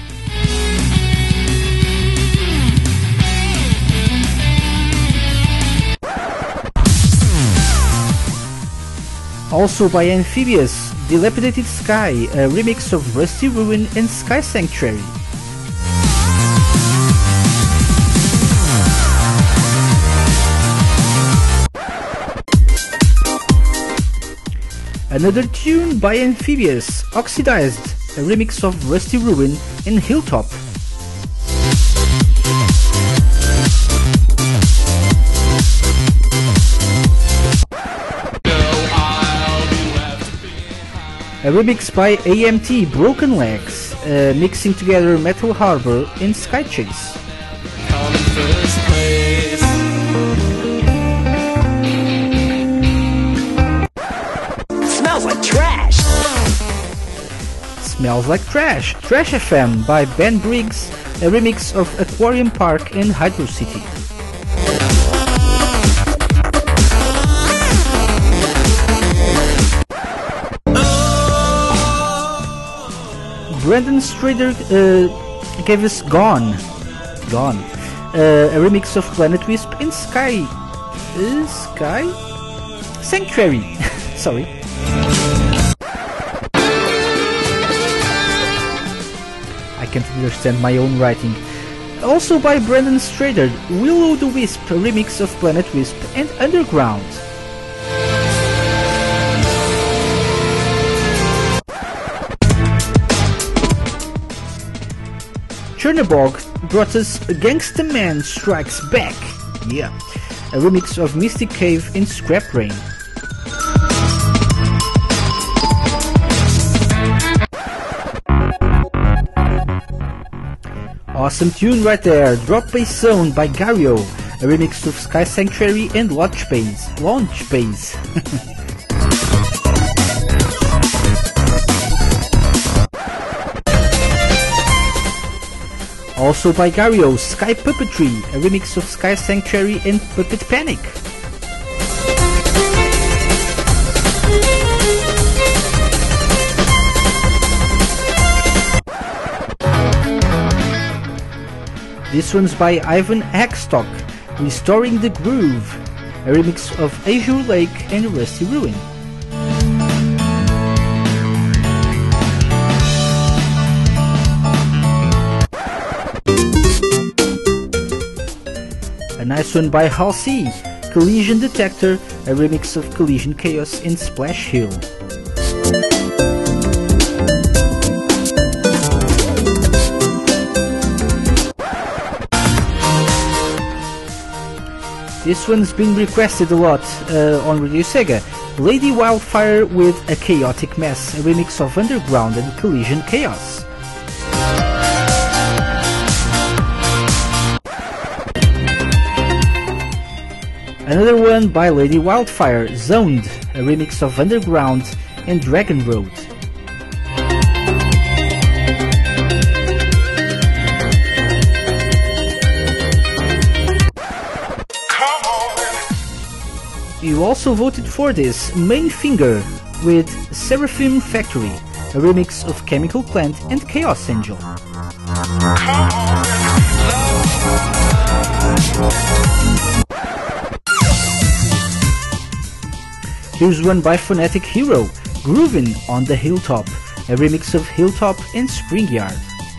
Speaker 3: Also by Amphibious, Dilapidated Sky, a remix of Rusty Ruin and Sky Sanctuary. Another tune by Amphibious, Oxidized, a remix of Rusty Ruin and Hilltop. A remix by A M T, Broken Legs, uh, mixing together Metal Harbor and Sky Chase.
Speaker 12: Smells like trash.
Speaker 3: Smells Like Trash, Trash F M by Ben Briggs, a remix of Aquarium Park and Hydro City. Brandon Strader uh, gave us Gone, Gone, uh, a remix of Planet Wisp and Sky, uh, Sky? Sanctuary, sorry. I can't understand my own writing. Also by Brandon Strader, Will-O the Wisp, a remix of Planet Wisp and Underground. Chernobog brought us Gangsta Man Strikes Back, yeah, a remix of Mystic Cave and Scrap Rain. Awesome tune right there, Drop Bass Zone by Gario, a remix of Sky Sanctuary and Launch Base. Launch Base. Also by Gario, Sky Puppetry, a remix of Sky Sanctuary and Puppet Panic. This one's by Ivan Hackstock, Restoring the Groove, a remix of Azure Lake and Rusty Ruin. A nice one by Halsey, Collision Detector, a remix of Collision Chaos in Splash Hill. This one's been requested a lot uh, on Radio Sega. Lady Wildfire with A Chaotic Mess, a remix of Underground and Collision Chaos. Another one by Lady Wildfire, Zoned, a remix of Underground and Dragon Road. You also voted for this, Main Finger with Seraphim Factory, a remix of Chemical Plant and Chaos Angel. Here's one by Phonetic Hero, Groovin' on the Hilltop, a remix of Hilltop and Springyard.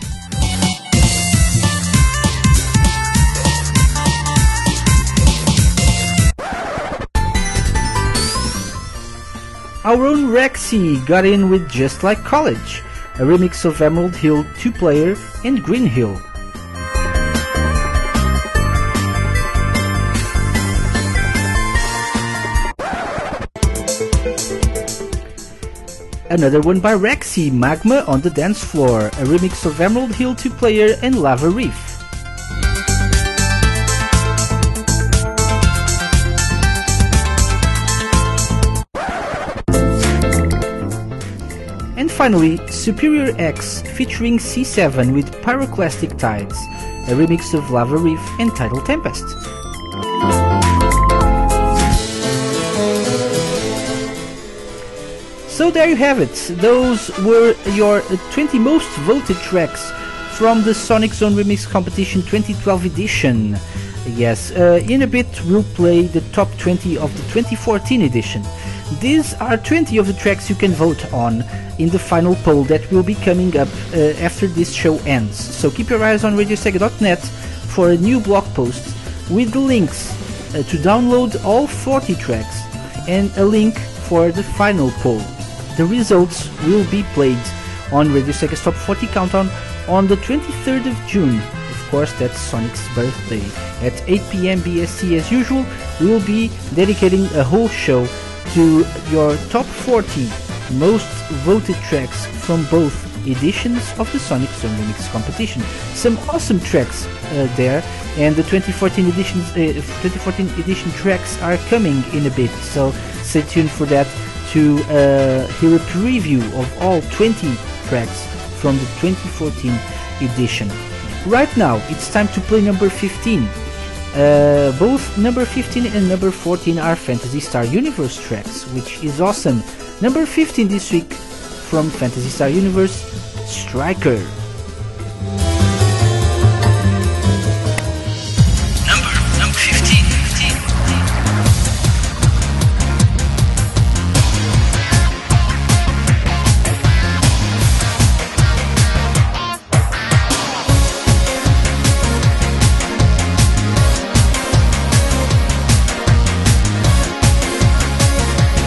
Speaker 3: Our own Rexy got in with Just Like College, a remix of Emerald Hill two player and Green Hill. Another one by Rexy, Magma on the Dance Floor, a remix of Emerald Hill two player and Lava Reef. And finally, Superior X featuring C seven with Pyroclastic Tides, a remix of Lava Reef and Tidal Tempest. So there you have it. Those were your twenty most voted tracks from the Sonic Zone Remix Competition twenty twelve edition. Yes, uh, in a bit we'll play the top twenty of the twenty fourteen edition. These are twenty of the tracks you can vote on in the final poll that will be coming up uh, after this show ends. So keep your eyes on radio sega dot net for a new blog post with the links uh, to download all forty tracks and a link for the final poll. The results will be played on Radio Sega's Top forty Countdown on the twenty-third of June. Of course, that's Sonic's birthday. At eight p m B S T as usual, we will be dedicating a whole show to your top forty most voted tracks from both editions of the Sonic Zone Remix competition. Some awesome tracks uh, there, and the twenty fourteen editions, uh, twenty fourteen edition tracks are coming in a bit, so stay tuned for that to uh, hear a preview of all twenty tracks from the twenty fourteen edition. Right now, it's time to play number fifteen. Uh, both number fifteen and number fourteen are Phantasy Star Universe tracks, which is awesome. Number fifteen this week from Phantasy Star Universe, Striker.
Speaker 6: Number, number fifteen.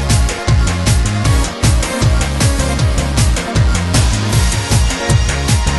Speaker 11: Thank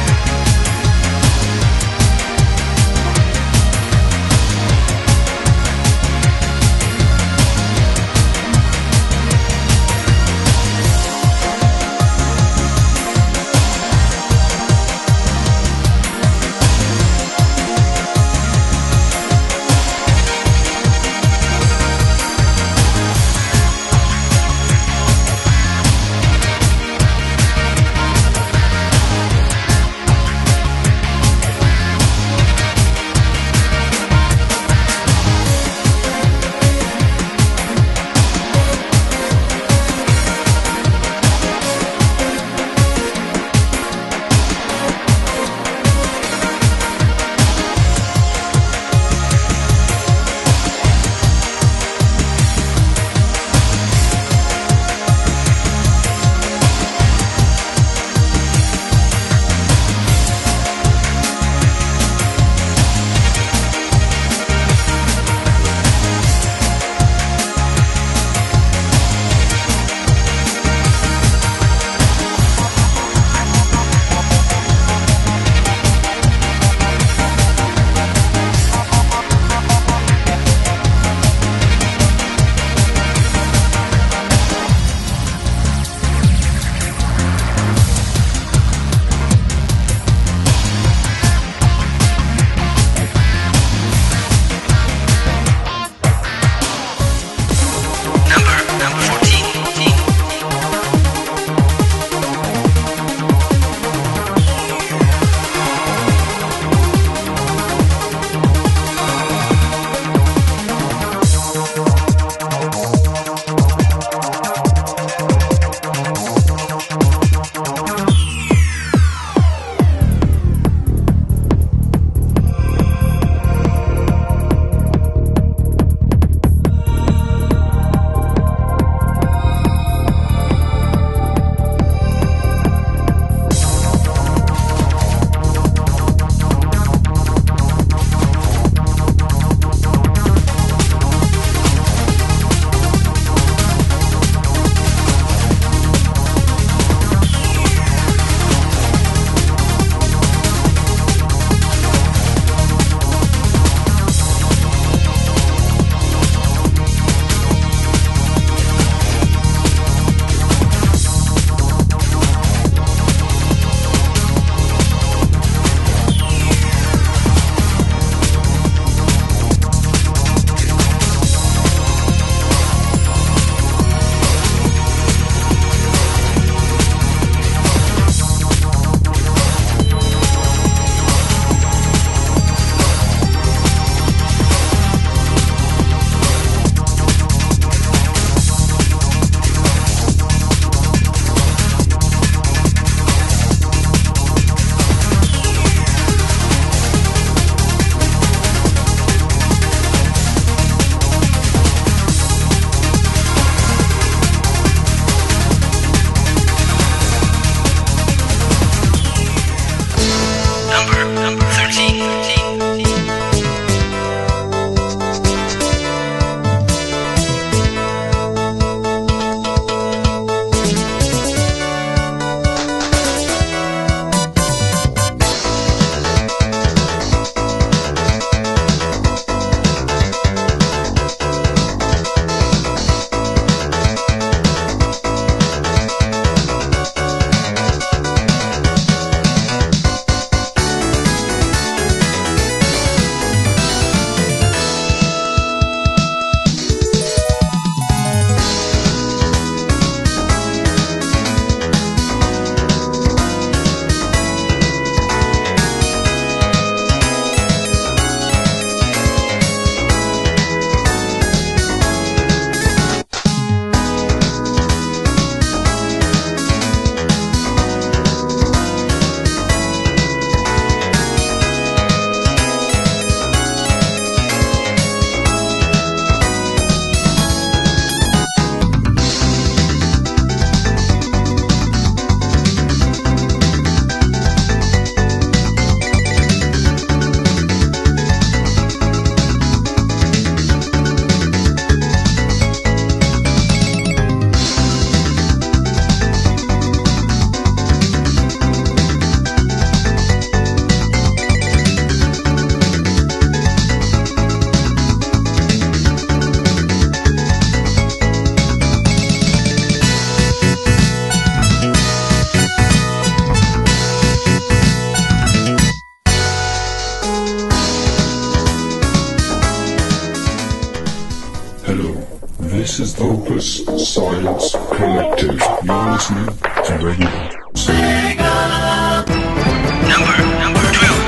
Speaker 12: This is Opus Science Collective. You're listening to Radio Sega.
Speaker 6: Number, number twelve.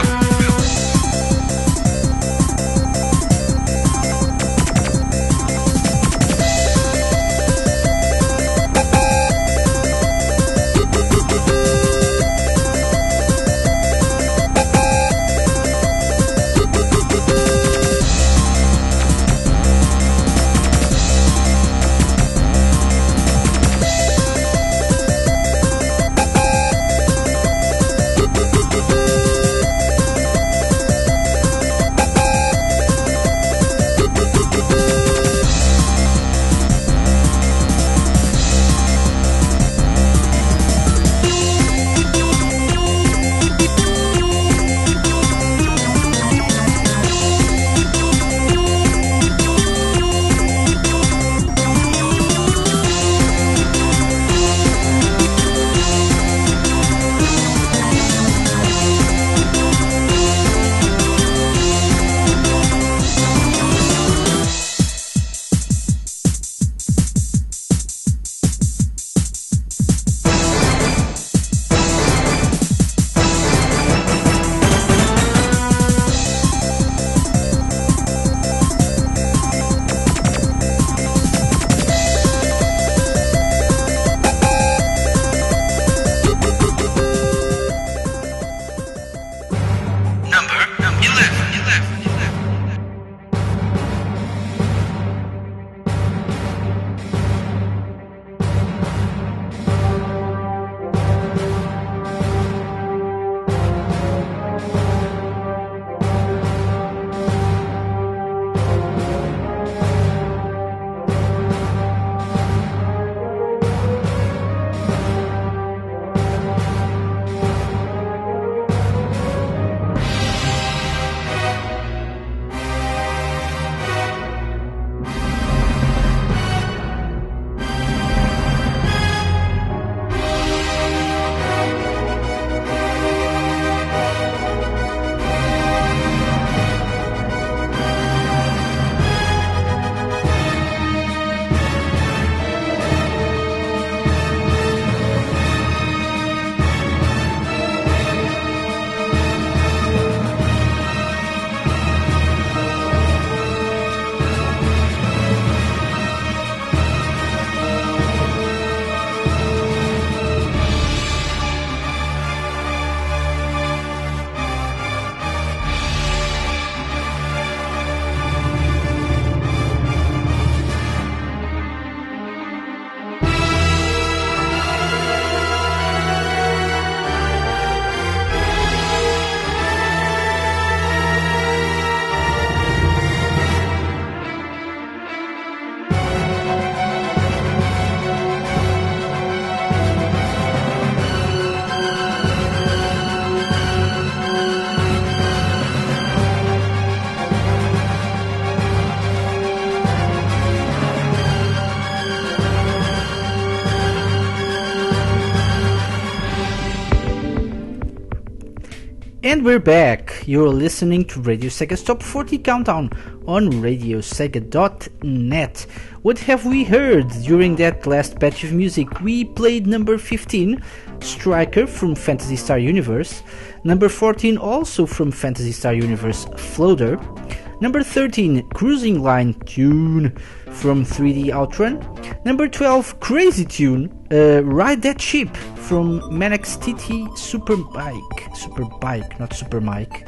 Speaker 3: And we're back. You're listening to Radio Sega's Top forty Countdown on radio sega dot net. What have we heard during that last batch of music? We played number fifteen, Striker from Phantasy Star Universe. Number fourteen, also from Phantasy Star Universe, Floater. Number thirteen, Cruising Line Tune from three D Outrun. Number twelve, Crazy Tune, uh, Ride That Ship from Manex T T Superbike. Superbike, not Super Mike.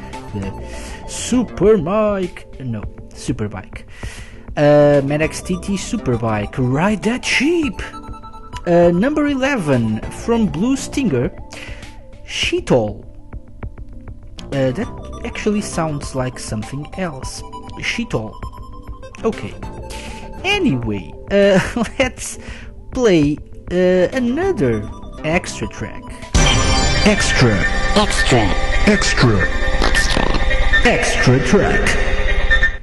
Speaker 3: Uh, Super Mike. No, Superbike. Uh, Manex T T Superbike, Ride That Ship. Uh, number eleven, from Blue Stinger, Sheetol. Uh, that actually sounds like something else. Sheetol. Okay. Anyway, uh, let's play uh, another extra track. Extra.
Speaker 12: Extra. Extra.
Speaker 3: Extra track.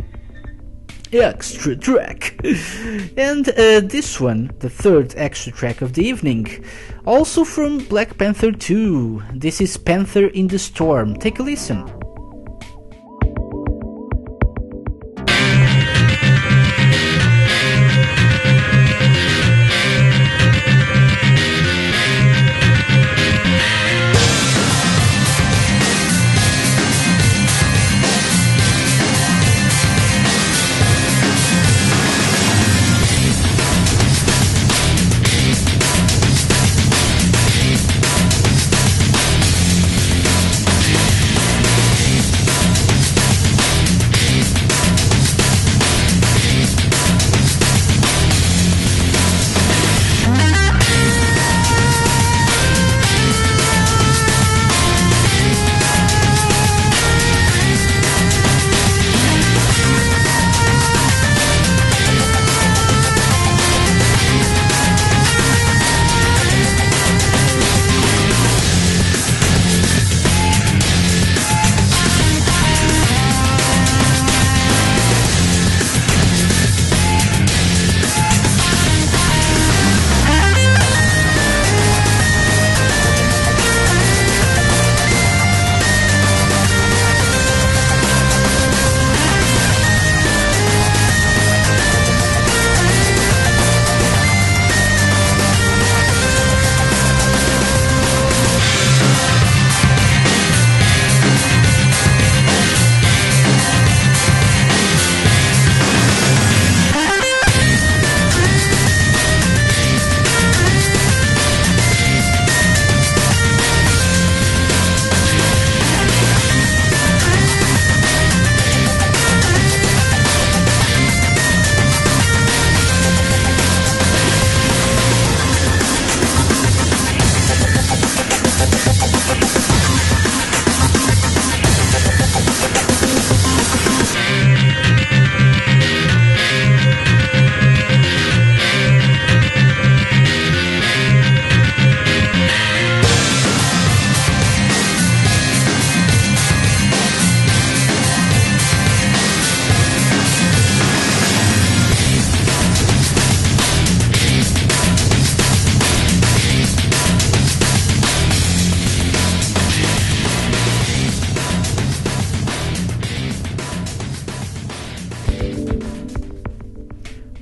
Speaker 3: Extra track. And uh, this one, the third extra track of the evening, also from Black Panther two. This is Panther in the Storm. Take a listen.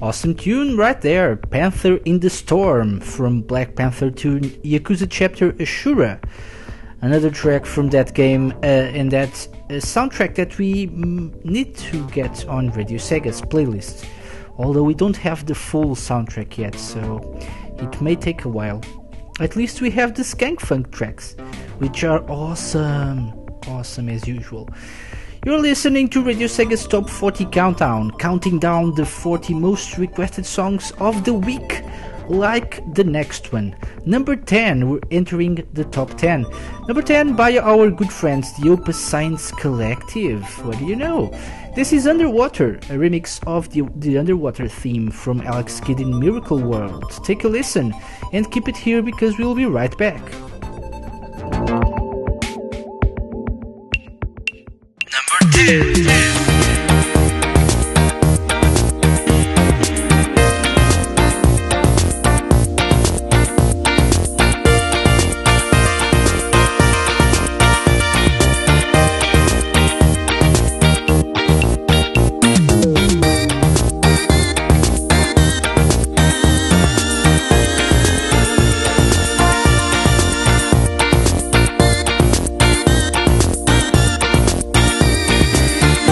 Speaker 3: Awesome tune right there. Panther in the Storm from Black Panther two Yakuza Chapter Ashura. Another track from that game uh, and that uh, soundtrack that we mm, need to get on Radio Sega's playlist. Although we don't have the full soundtrack yet, so it may take a while. At least we have the Skank Funk tracks, which are awesome. Awesome as usual. You're listening to Radio Sega's Top forty Countdown, counting down the forty most requested songs of the week, like the next one. Number ten, we're entering the top ten. Number ten by our good friends, the Opus Science Collective. What do you know? This is Underwater, a remix of the, the Underwater theme from Alex Kidd in Miracle World. Take a listen and keep it here because we'll be right back.
Speaker 7: Thank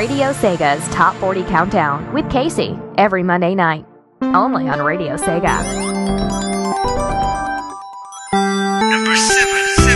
Speaker 13: Radio Sega's Top forty Countdown with Casey every Monday night. Only on Radio Sega.
Speaker 6: Number seven.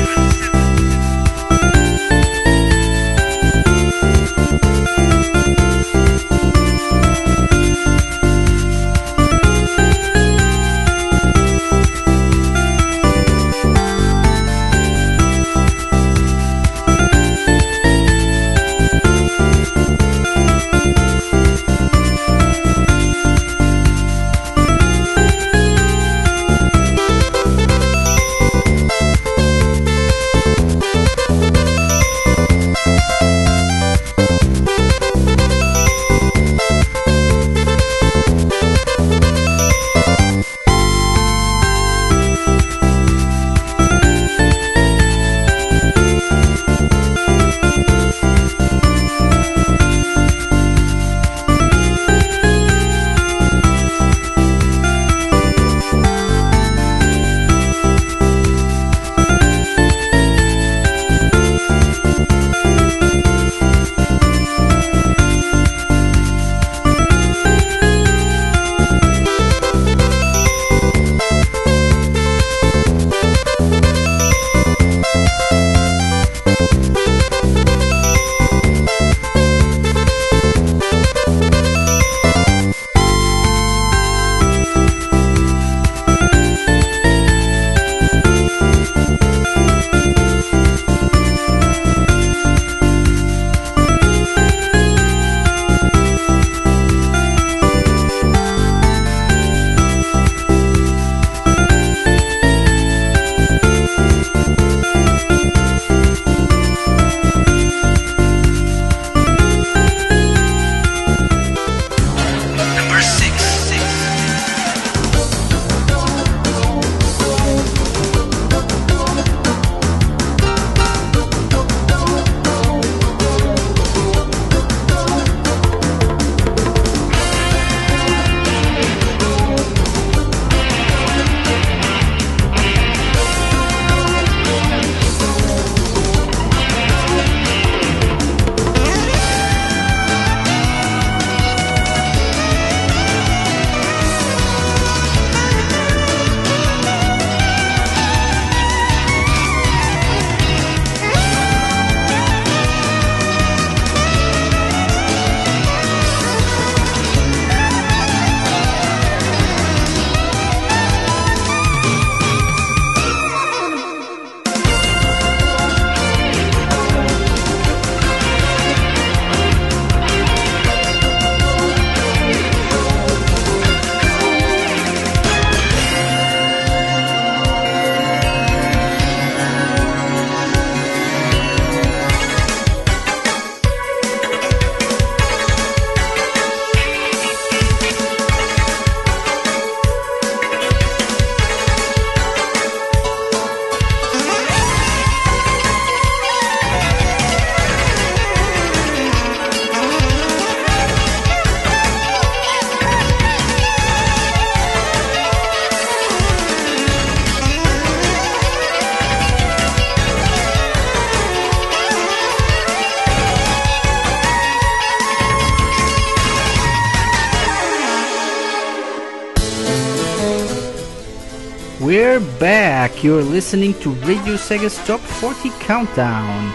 Speaker 3: We're back. You're listening to Radio Sega's Top forty Countdown.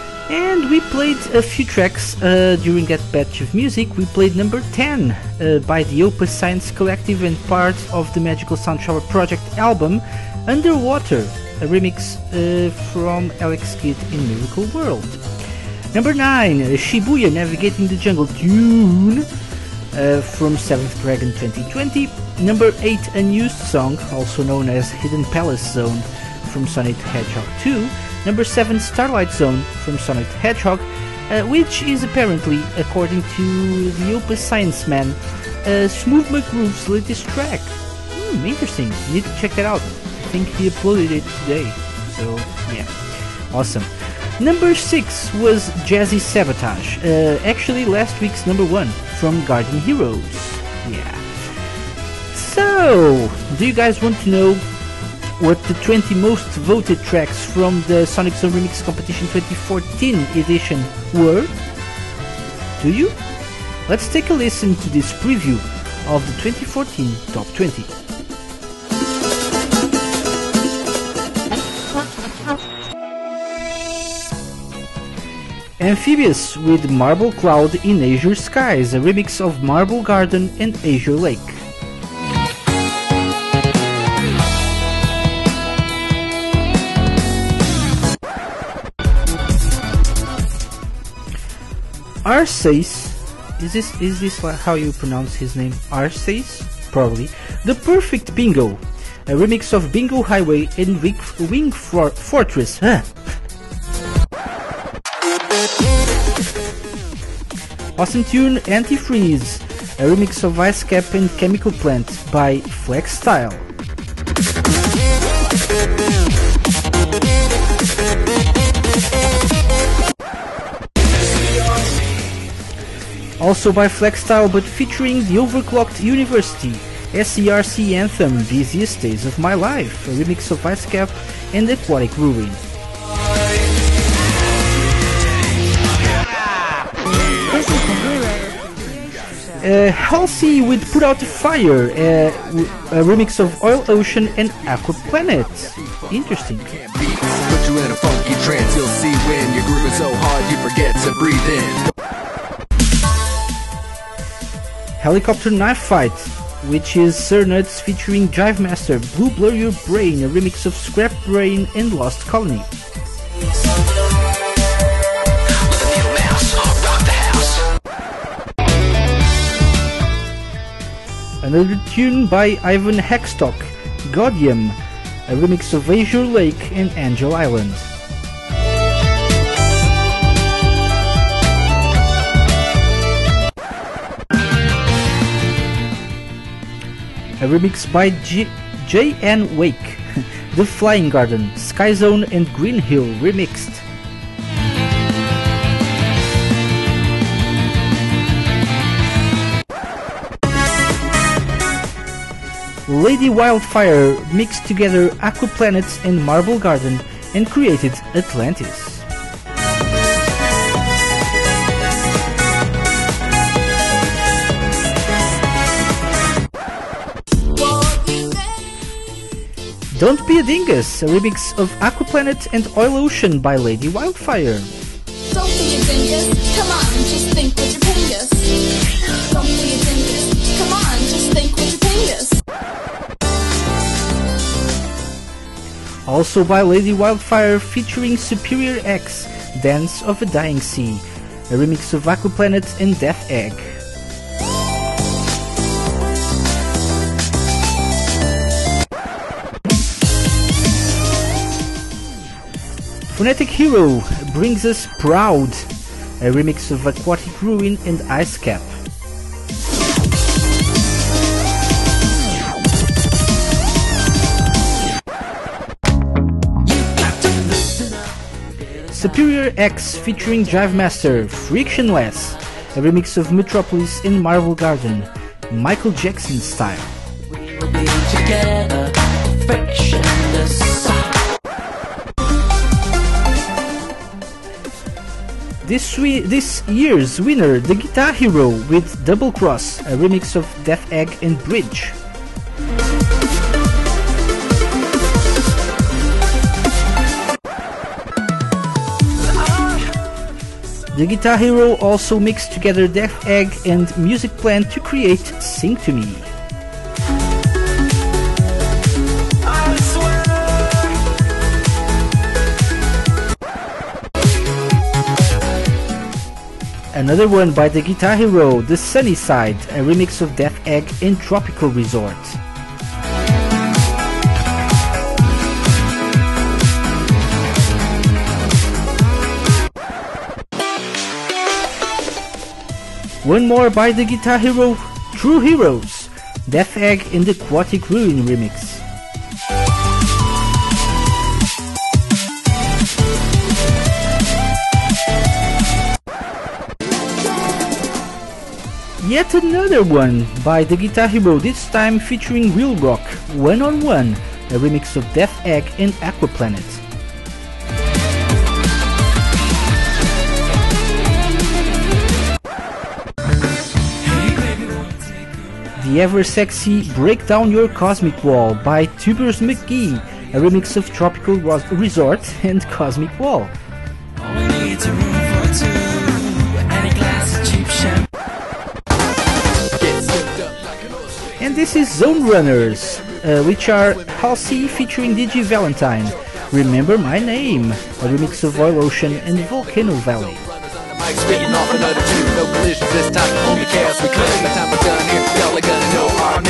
Speaker 3: And we played a few tracks uh, during that batch of music. We played number ten uh, by the Opus Science Collective and part of the Magical Sound Shower Project album, Underwater, a remix uh, from Alex Kidd in Miracle World. Number nine, Shibuya Navigating the Jungle tune uh, from Seventh Dragon twenty twenty. Number eight, Unused Song, also known as Hidden Palace Zone from Sonic the Hedgehog two. Number seven, Starlight Zone from Sonic the Hedgehog, uh, which is apparently, according to the Opus Science Man, uh, Smooth McGroove's latest track. Hmm, interesting. Need to check that out. I think he uploaded it today. So, yeah. Awesome. Number six was Jazzy Sabotage. Uh, actually, last week's number one from Guardian Heroes. Yeah. So, do you guys want to know what the twenty most voted tracks from the Sonic Zone Remix Competition twenty fourteen edition were? Do you? Let's take a listen to this preview of the twenty fourteen Top twenty. Amphibious with Marble Cloud in Azure Skies, a remix of Marble Garden and Azure Lake. Arceus, is this is this how you pronounce his name? Arceus? Probably. The Perfect Bingo, a remix of Bingo Highway and Wing, Wing For- Fortress. Huh. Awesome tune Antifreeze, a remix of Ice Cap and Chemical Plant by Flex Style. Also by Flex Style, but featuring the Overclocked University, S E R C anthem Busiest Days of My Life, a remix of Ice Cap and Aquatic Ruin. Uh, Halsey with Put Out the Fire, uh, w- a remix of Oil Ocean and Aqua Planet. Interesting.
Speaker 14: Put you in a funky trance, you'll see when you're grooving so hard you forget to breathe in.
Speaker 3: Helicopter Knife Fight, which is Sir Nuts featuring Jive Master, Blue Blur Your Brain, a remix of Scrap Brain and Lost Colony. Another tune by Ivan Hexstock, Godium, a remix of Azure Lake and Angel Island. A remix by J. J N Wake, The Flying Garden, Skyzone and Green Hill remixed. Lady Wildfire mixed together Aquaplanet and Marble Garden and created Atlantis. Don't Be a Dingus, a remix of Aquaplanet and Oil Ocean by Lady Wildfire.
Speaker 9: Don't be a dingus, come on, just think what you're paying us. Don't be a dingus, come on, just think what you're paying us.
Speaker 3: Also by Lady Wildfire featuring Superior X, Dance of a Dying Sea, a remix of Aquaplanet and Death Egg. Phonetic Hero brings us Proud, a remix of Aquatic Ruin and Ice Cap. Superior X featuring Jive Master, Frictionless, a remix of Metropolis and Marble Garden, Michael Jackson style.
Speaker 11: We'll be together, frictionless.
Speaker 3: This, we, this year's winner, the Guitar Hero with Double Cross, a remix of Death Egg and Bridge. The Guitar Hero also mixed together Death Egg and Music Plant to create Sing to Me. Another one by the Guitar Hero, The Sunny Side, a remix of Death Egg and Tropical Resort. One more by the Guitar Hero, True Heroes, Death Egg and the Aquatic Ruin remix. Yet another one by the Guitar Hero, this time featuring Real Rock, One on One, a remix of Death Egg and Aquaplanet. the ever-sexy Break Down Your Cosmic Wall by Tubers McGee, a remix of Tropical Ros- Resort and Cosmic Wall.
Speaker 11: All we need's a room for two and a glass of cheap champagne.
Speaker 3: And this is Zone Runners, uh, which are Halsey featuring D J Valentine. Remember My Name, a remix of Oil Ocean and Volcano Valley.
Speaker 14: Mike's spitting off another two, no collisions this time, only chaos we claim. By the time we're done here, y'all are gonna know our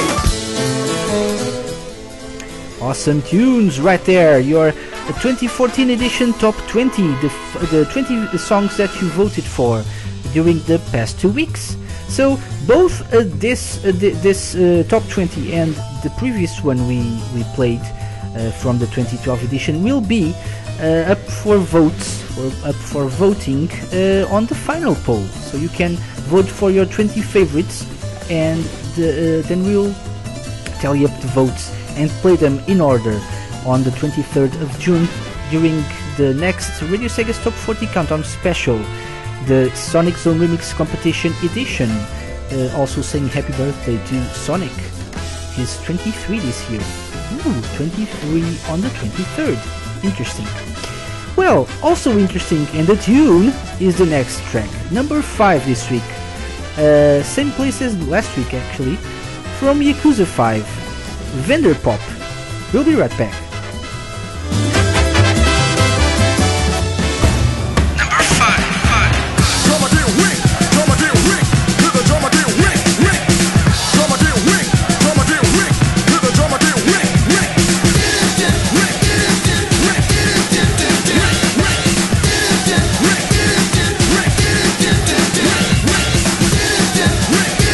Speaker 14: name.
Speaker 3: Awesome tunes right there. Your uh, twenty fourteen edition top twenty, the, f- the twenty songs that you voted for during the past two weeks. So both uh, this uh, th- this uh, top twenty and the previous one we, we played uh, from the twenty twelve edition will be uh, up for votes or up for voting uh, on the final poll. So you can vote for your twenty favorites, and the, uh, then we'll tally up the votes and play them in order on the twenty-third of June during the next Radio Sega's Top forty Countdown Special, the Sonic Zone Remix Competition Edition. Uh, also saying happy birthday to Sonic. He's twenty-three this year. Ooh, twenty-three on the twenty-third. Interesting. Well, also interesting, and the tune is the next track. Number five this week. Uh, same place as last week actually. From Yakuza five. Vendor Pop. We'll be right back.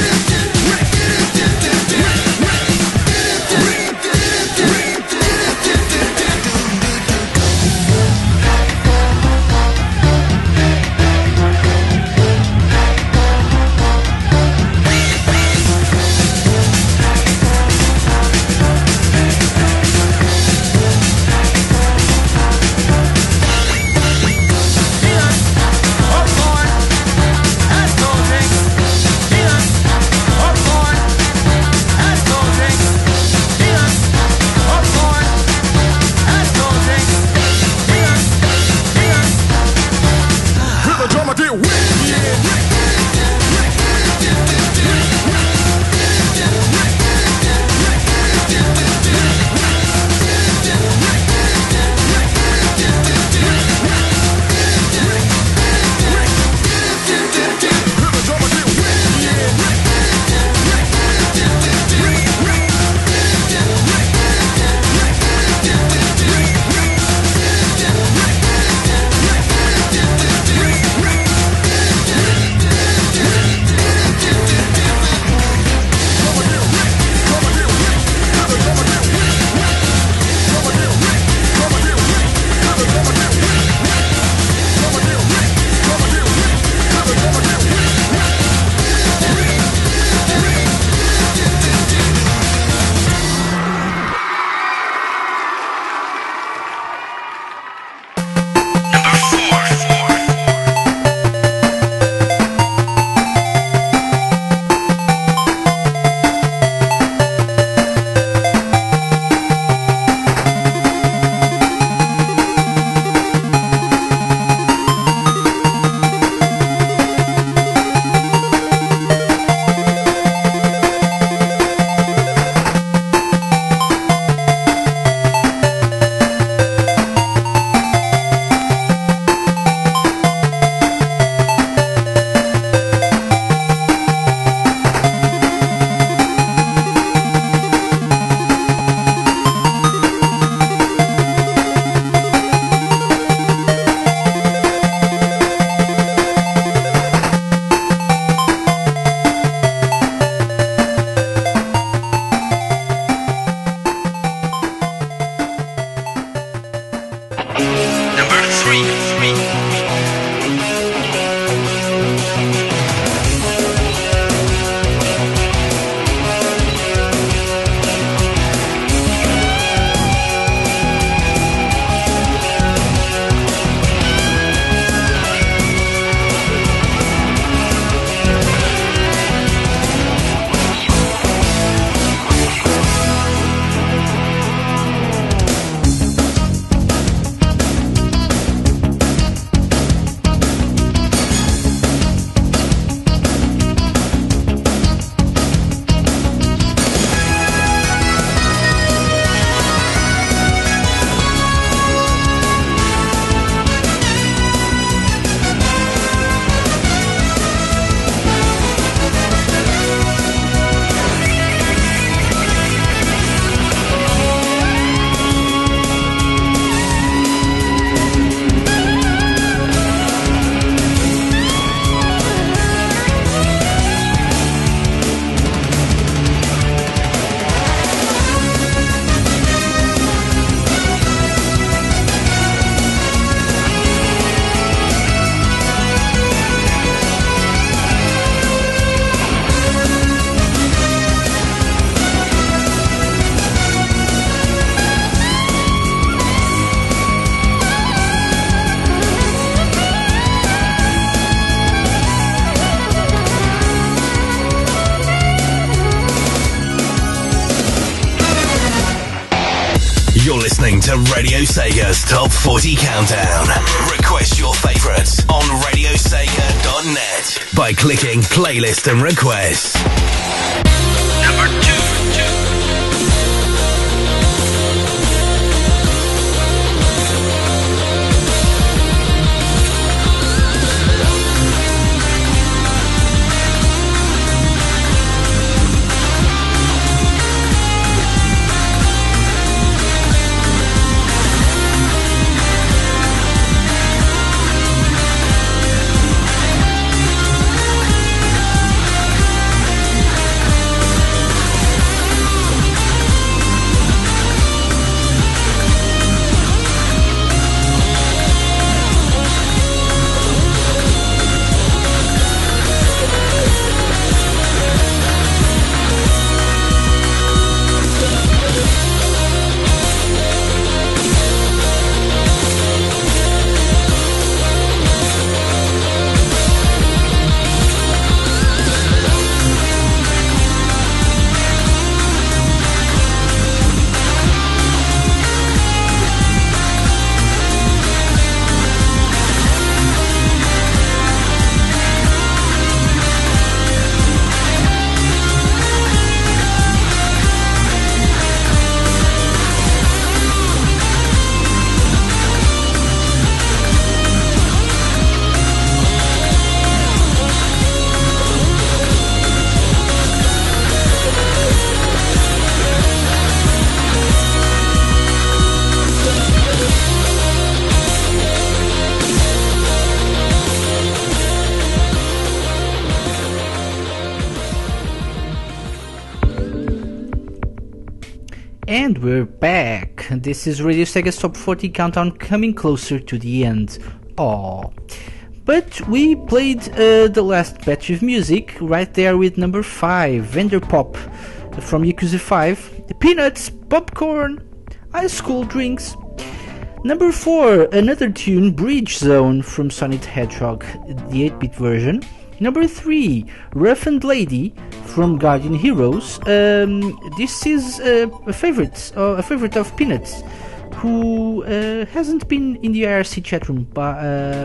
Speaker 11: Ring,
Speaker 1: You're listening to Radio Sega's Top forty Countdown. Request your favorites on radio sega dot net by clicking Playlist and Requests.
Speaker 6: Number two.
Speaker 3: And we're back. This is Radio Sega's Top forty Countdown, coming closer to the end. Aww. But we played uh, the last batch of music right there with number five, Vanderpop from Yakuza five, Peanuts, Popcorn, Ice Cold Drinks. Number four, another tune, Bridge Zone from Sonic the Hedgehog, the eight-bit version. Number three, Roughened Lady from Guardian Heroes. Um, this is uh, a favorite, uh, a favorite of Peanuts, who uh, hasn't been in the I R C chat room. But uh,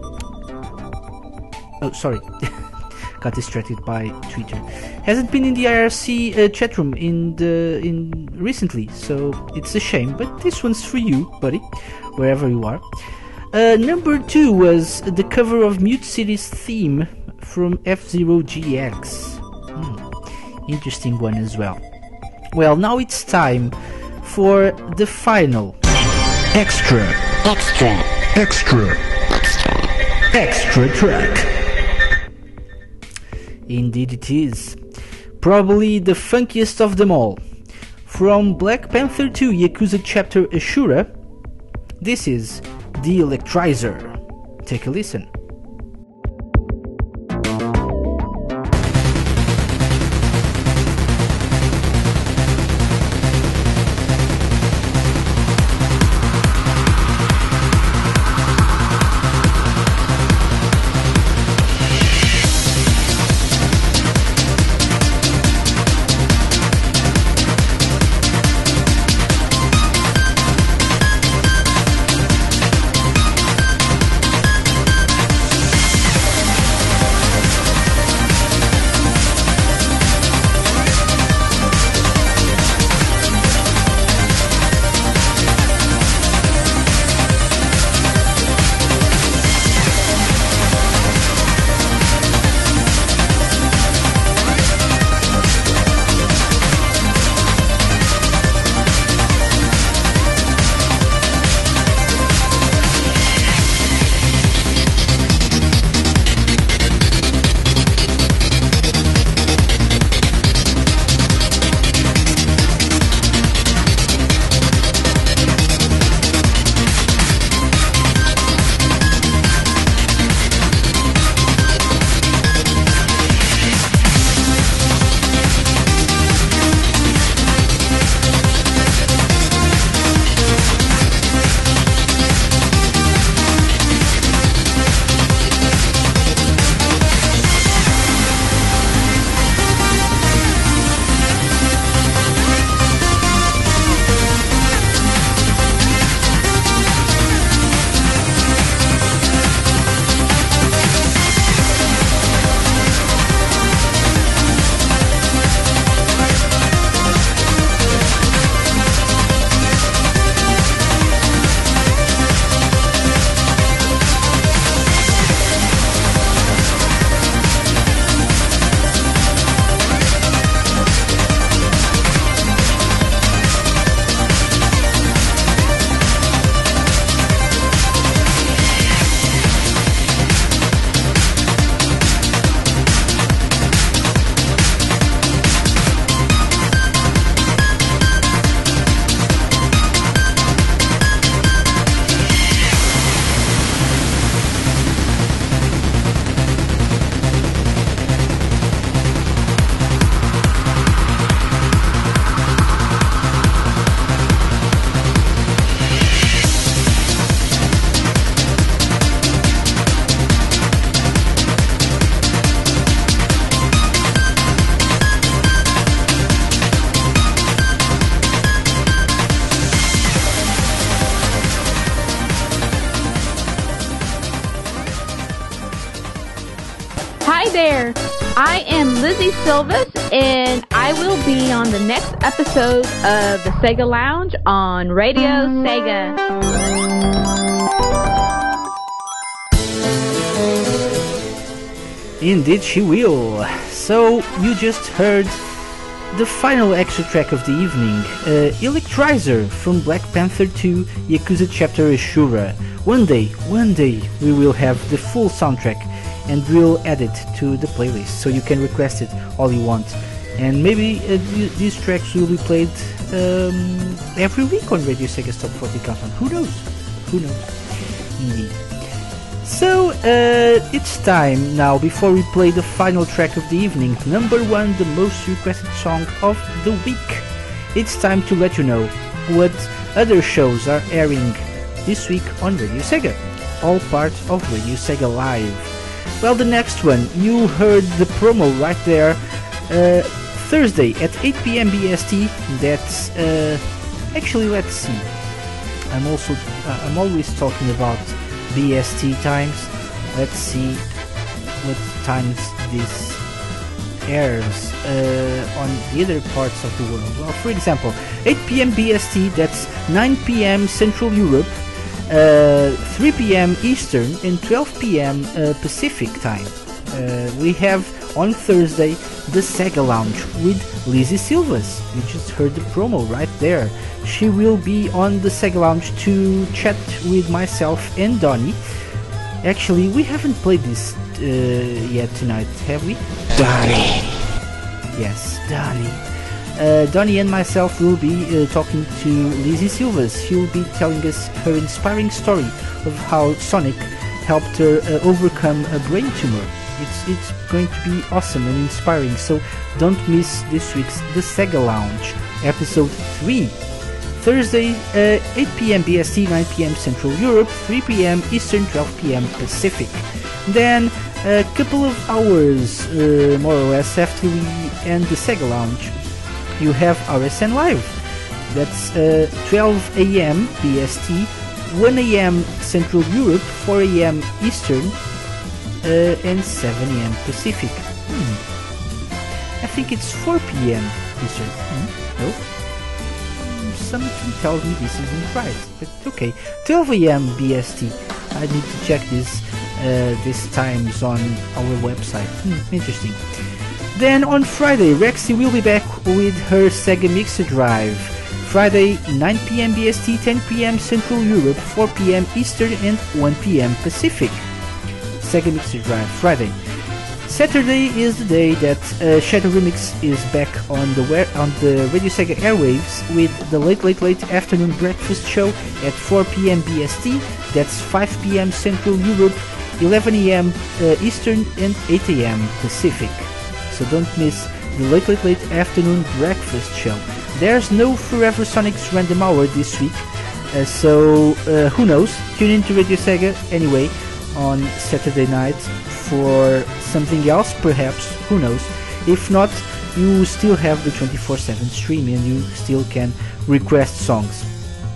Speaker 3: oh, sorry, got distracted by Twitter. Hasn't been in the I R C uh, chat room in the in recently, so it's a shame. But this one's for you, buddy, wherever you are. Uh, number two was the cover of Mute City's theme from F-Zero G X. Hmm, interesting one as well. Well, now it's time for the final extra, extra, extra, extra, extra track. Indeed it is. Probably the funkiest of them all. From Black Panther two Yakuza Chapter Ashura, this is The Electrizer. Take a listen.
Speaker 15: there. I am Lizzie Silvas, and I will be on the next episode of the Sega Lounge on Radio Sega.
Speaker 3: Indeed, she will. So, you just heard the final extra track of the evening, uh, Electrizer from Black Panther two, Yakuza Chapter Ashura. One day, one day, we will have the full soundtrack and we'll add it to the playlist, so you can request it all you want. And maybe uh, th- these tracks will be played um, every week on Radio Sega's Top forty Countdown. Who knows? Who knows? Indeed. So, uh, it's time now, before we play the final track of the evening, number one, the most requested song of the week. It's time to let you know what other shows are airing this week on Radio Sega, all part of Radio Sega Live. Well, the next one, you heard the promo right there, uh, Thursday at eight p.m. B S T, that's, uh, actually, let's see, I'm also, uh, I'm always talking about B S T times. Let's see what times this airs uh, on the other parts of the world. Well, for example, eight p.m. B S T, that's nine p.m. Central Europe, uh, three p.m. Eastern, and twelve p.m. Uh, Pacific time. Uh, we have on Thursday the Sega Lounge with Lizzie Silvas. You just heard the promo right there. She will be on the Sega Lounge to chat with myself and Donnie. Actually, we haven't played this uh, yet tonight, have we? Donnie. Yes, Donnie. Uh, Donnie and myself will be uh, talking to Lizzie Silvas. She will be telling us her inspiring story of how Sonic helped her uh, overcome a brain tumor. It's it's going to be awesome and inspiring, so don't miss this week's The Sega Lounge, episode three. Thursday, uh, eight p.m. B S T, nine p.m. Central Europe, three p.m. Eastern, twelve p.m. Pacific. Then, a couple of hours, uh, more or less, after we end the Sega Lounge, you have R S N Live. That's uh, twelve a.m. B S T, one a.m. Central Europe, four a.m. Eastern, uh, and seven a.m. Pacific. Hmm. I think it's four p.m. Eastern. Hmm? No? Something tells me this isn't right, but okay. twelve a.m. B S T. I need to check this uh, this times on our website. Hmm, interesting. Then on Friday, Rexy will be back with her Sega Mixer Drive. Friday, nine p.m. B S T, ten p.m. Central Europe, four p.m. Eastern, and one p.m. Pacific. Sega Mixer Drive, Friday. Saturday is the day that uh, Shadow Remix is back on the where on the Radio Sega airwaves with the Late Late Late Afternoon Breakfast Show at four p.m. B S T, that's five p.m. Central Europe, eleven a.m. Uh, Eastern, and eight a.m. Pacific. So don't miss the Late Late Late Afternoon Breakfast Show. There's no Forever Sonic's Random Hour this week, uh, so uh, who knows? Tune in to Radio Sega anyway on Saturday night for something else, perhaps, who knows. If not, you still have the twenty-four seven stream and you still can request songs.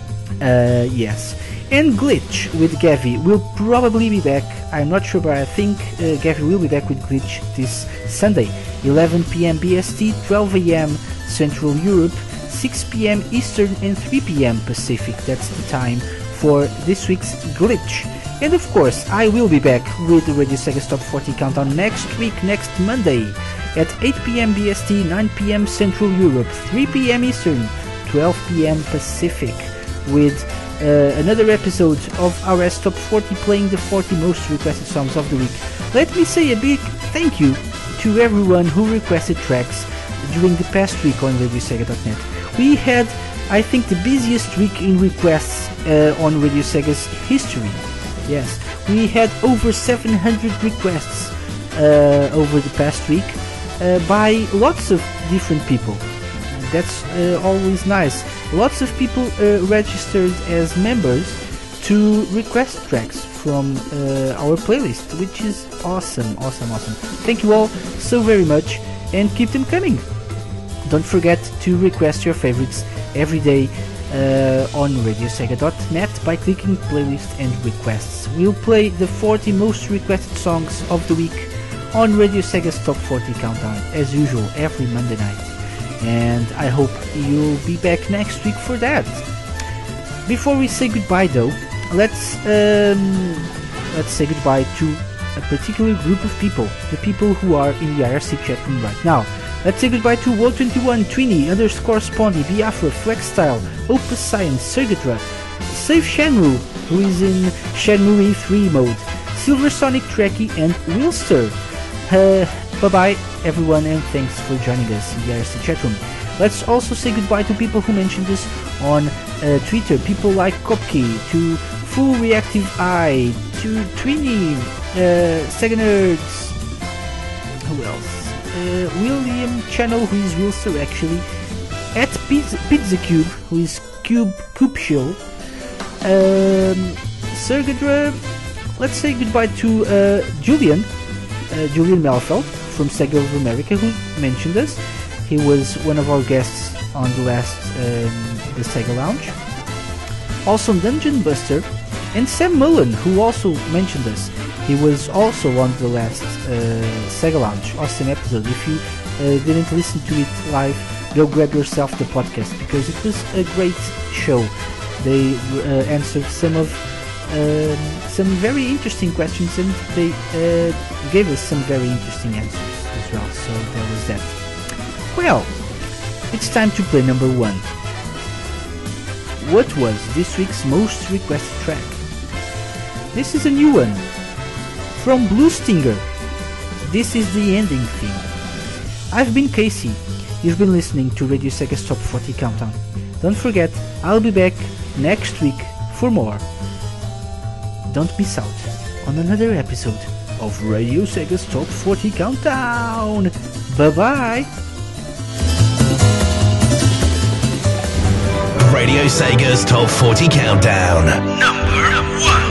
Speaker 3: Uh, yes. And Glitch with Gavi will probably be back. I'm not sure, but I think uh, Gavi will be back with Glitch this Sunday, eleven p.m. B S T, twelve a.m. Central Europe, six p.m. Eastern, and three p.m. Pacific. That's the time for this week's Glitch. And of course, I will be back with the Radio Sega's Top forty Countdown next week, next Monday, at eight p.m. B S T, nine p.m. Central Europe, three p.m. Eastern, twelve p.m. Pacific, with uh, another episode of R S Top forty playing the forty most requested songs of the week. Let me say a big thank you to everyone who requested tracks during the past week on Radio Sega dot net. We had, I think, the busiest week in requests uh, on Radio Sega's history. Yes, we had over seven hundred requests uh, over the past week uh, by lots of different people. That's uh, always nice. Lots of people uh, registered as members to request tracks from uh, our playlist, which is awesome, awesome, awesome. Thank you all so very much, and keep them coming. Don't forget to request your favorites every day Uh, on Radio Sega dot net by clicking playlist and requests. We'll play the forty most requested songs of the week on Radio Sega's Top forty Countdown, as usual, every Monday night. And I hope you'll be back next week for that. Before we say goodbye though, let's um, let's say goodbye to a particular group of people, the people who are in the I R C chat room right now. Let's say goodbye to Wo twenty-one, Twini, underscore Spondy, Biafra, Flexstyle, Opus Science, Sergadra, Save Shenmue, who is in Shenmue E three mode, Silver Sonic Trekkie, and Wilster. Uh, bye bye everyone, and thanks for joining us in the I R C chat room. Let's also say goodbye to people who mentioned us on uh, Twitter, people like Kopke, to Full Reactive Eye, to Twini, uh, Sega Nerds, who else? Uh, William Channel, who is Wilster actually, at Pizza, Pizza Cube, who is Cube Cubeshell, um, Sergadra. Let's say goodbye to uh, Julian, uh, Julian Melfeld from Sega of America, who mentioned us. He was one of our guests on the last um, the Sega Lounge. Also Dungeon Buster and Sam Mullen, who also mentioned us. He was also on the last uh, Sega Lounge. Awesome episode. If you uh, didn't listen to it live, go grab yourself the podcast, because it was a great show. They uh, answered some of um, some very interesting questions, and they uh, gave us some very interesting answers as well. So there was that. Well, it's time to play number one. What was this week's most requested track? This is a new one from Blue Stinger. This is the ending theme. I've been Casey. You've been listening to Radio Sega's Top forty Countdown. Don't forget, I'll be back next week for more. Don't miss out on another episode of Radio Sega's Top forty Countdown. Bye bye.
Speaker 1: Radio Sega's Top forty Countdown.
Speaker 6: Number one.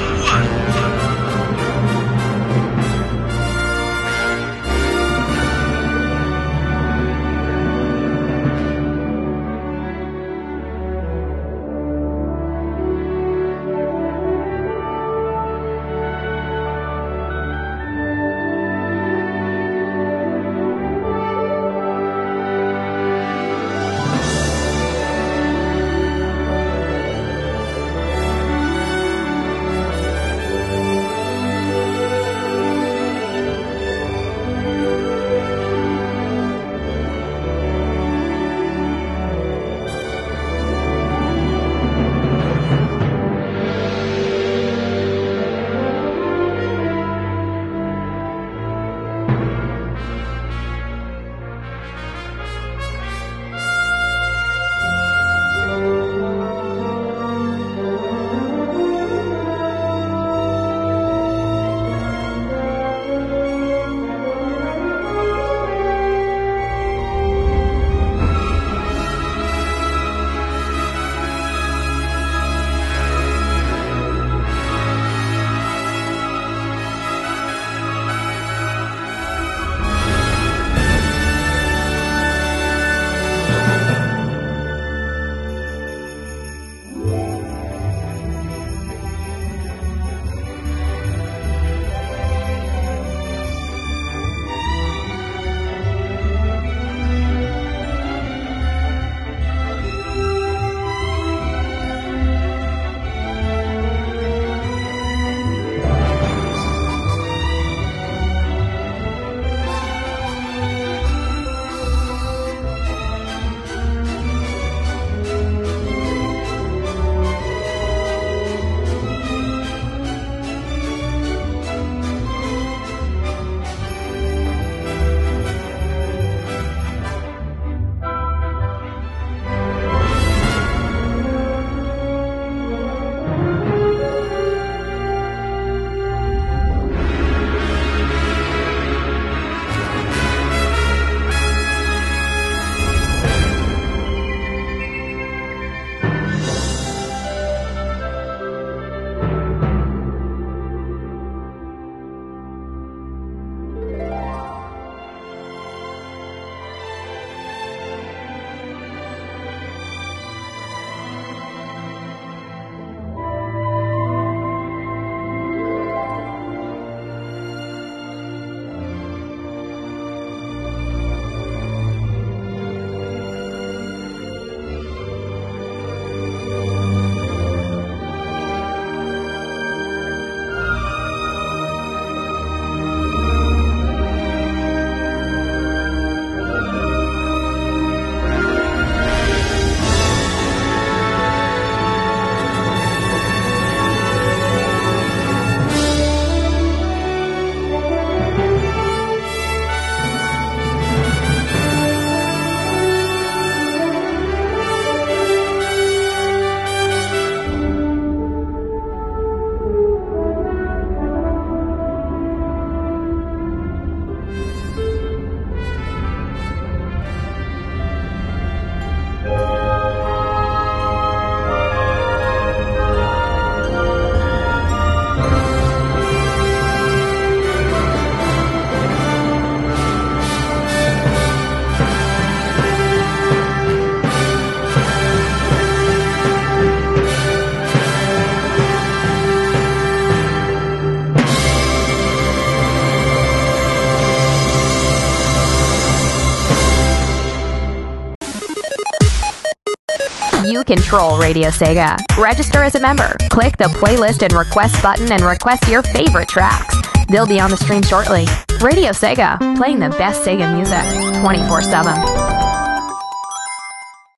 Speaker 13: control Radio Sega. Register as a member. Click the playlist and request button and request your favorite tracks. They'll be on the stream shortly. Radio Sega, playing the best Sega music twenty-four seven.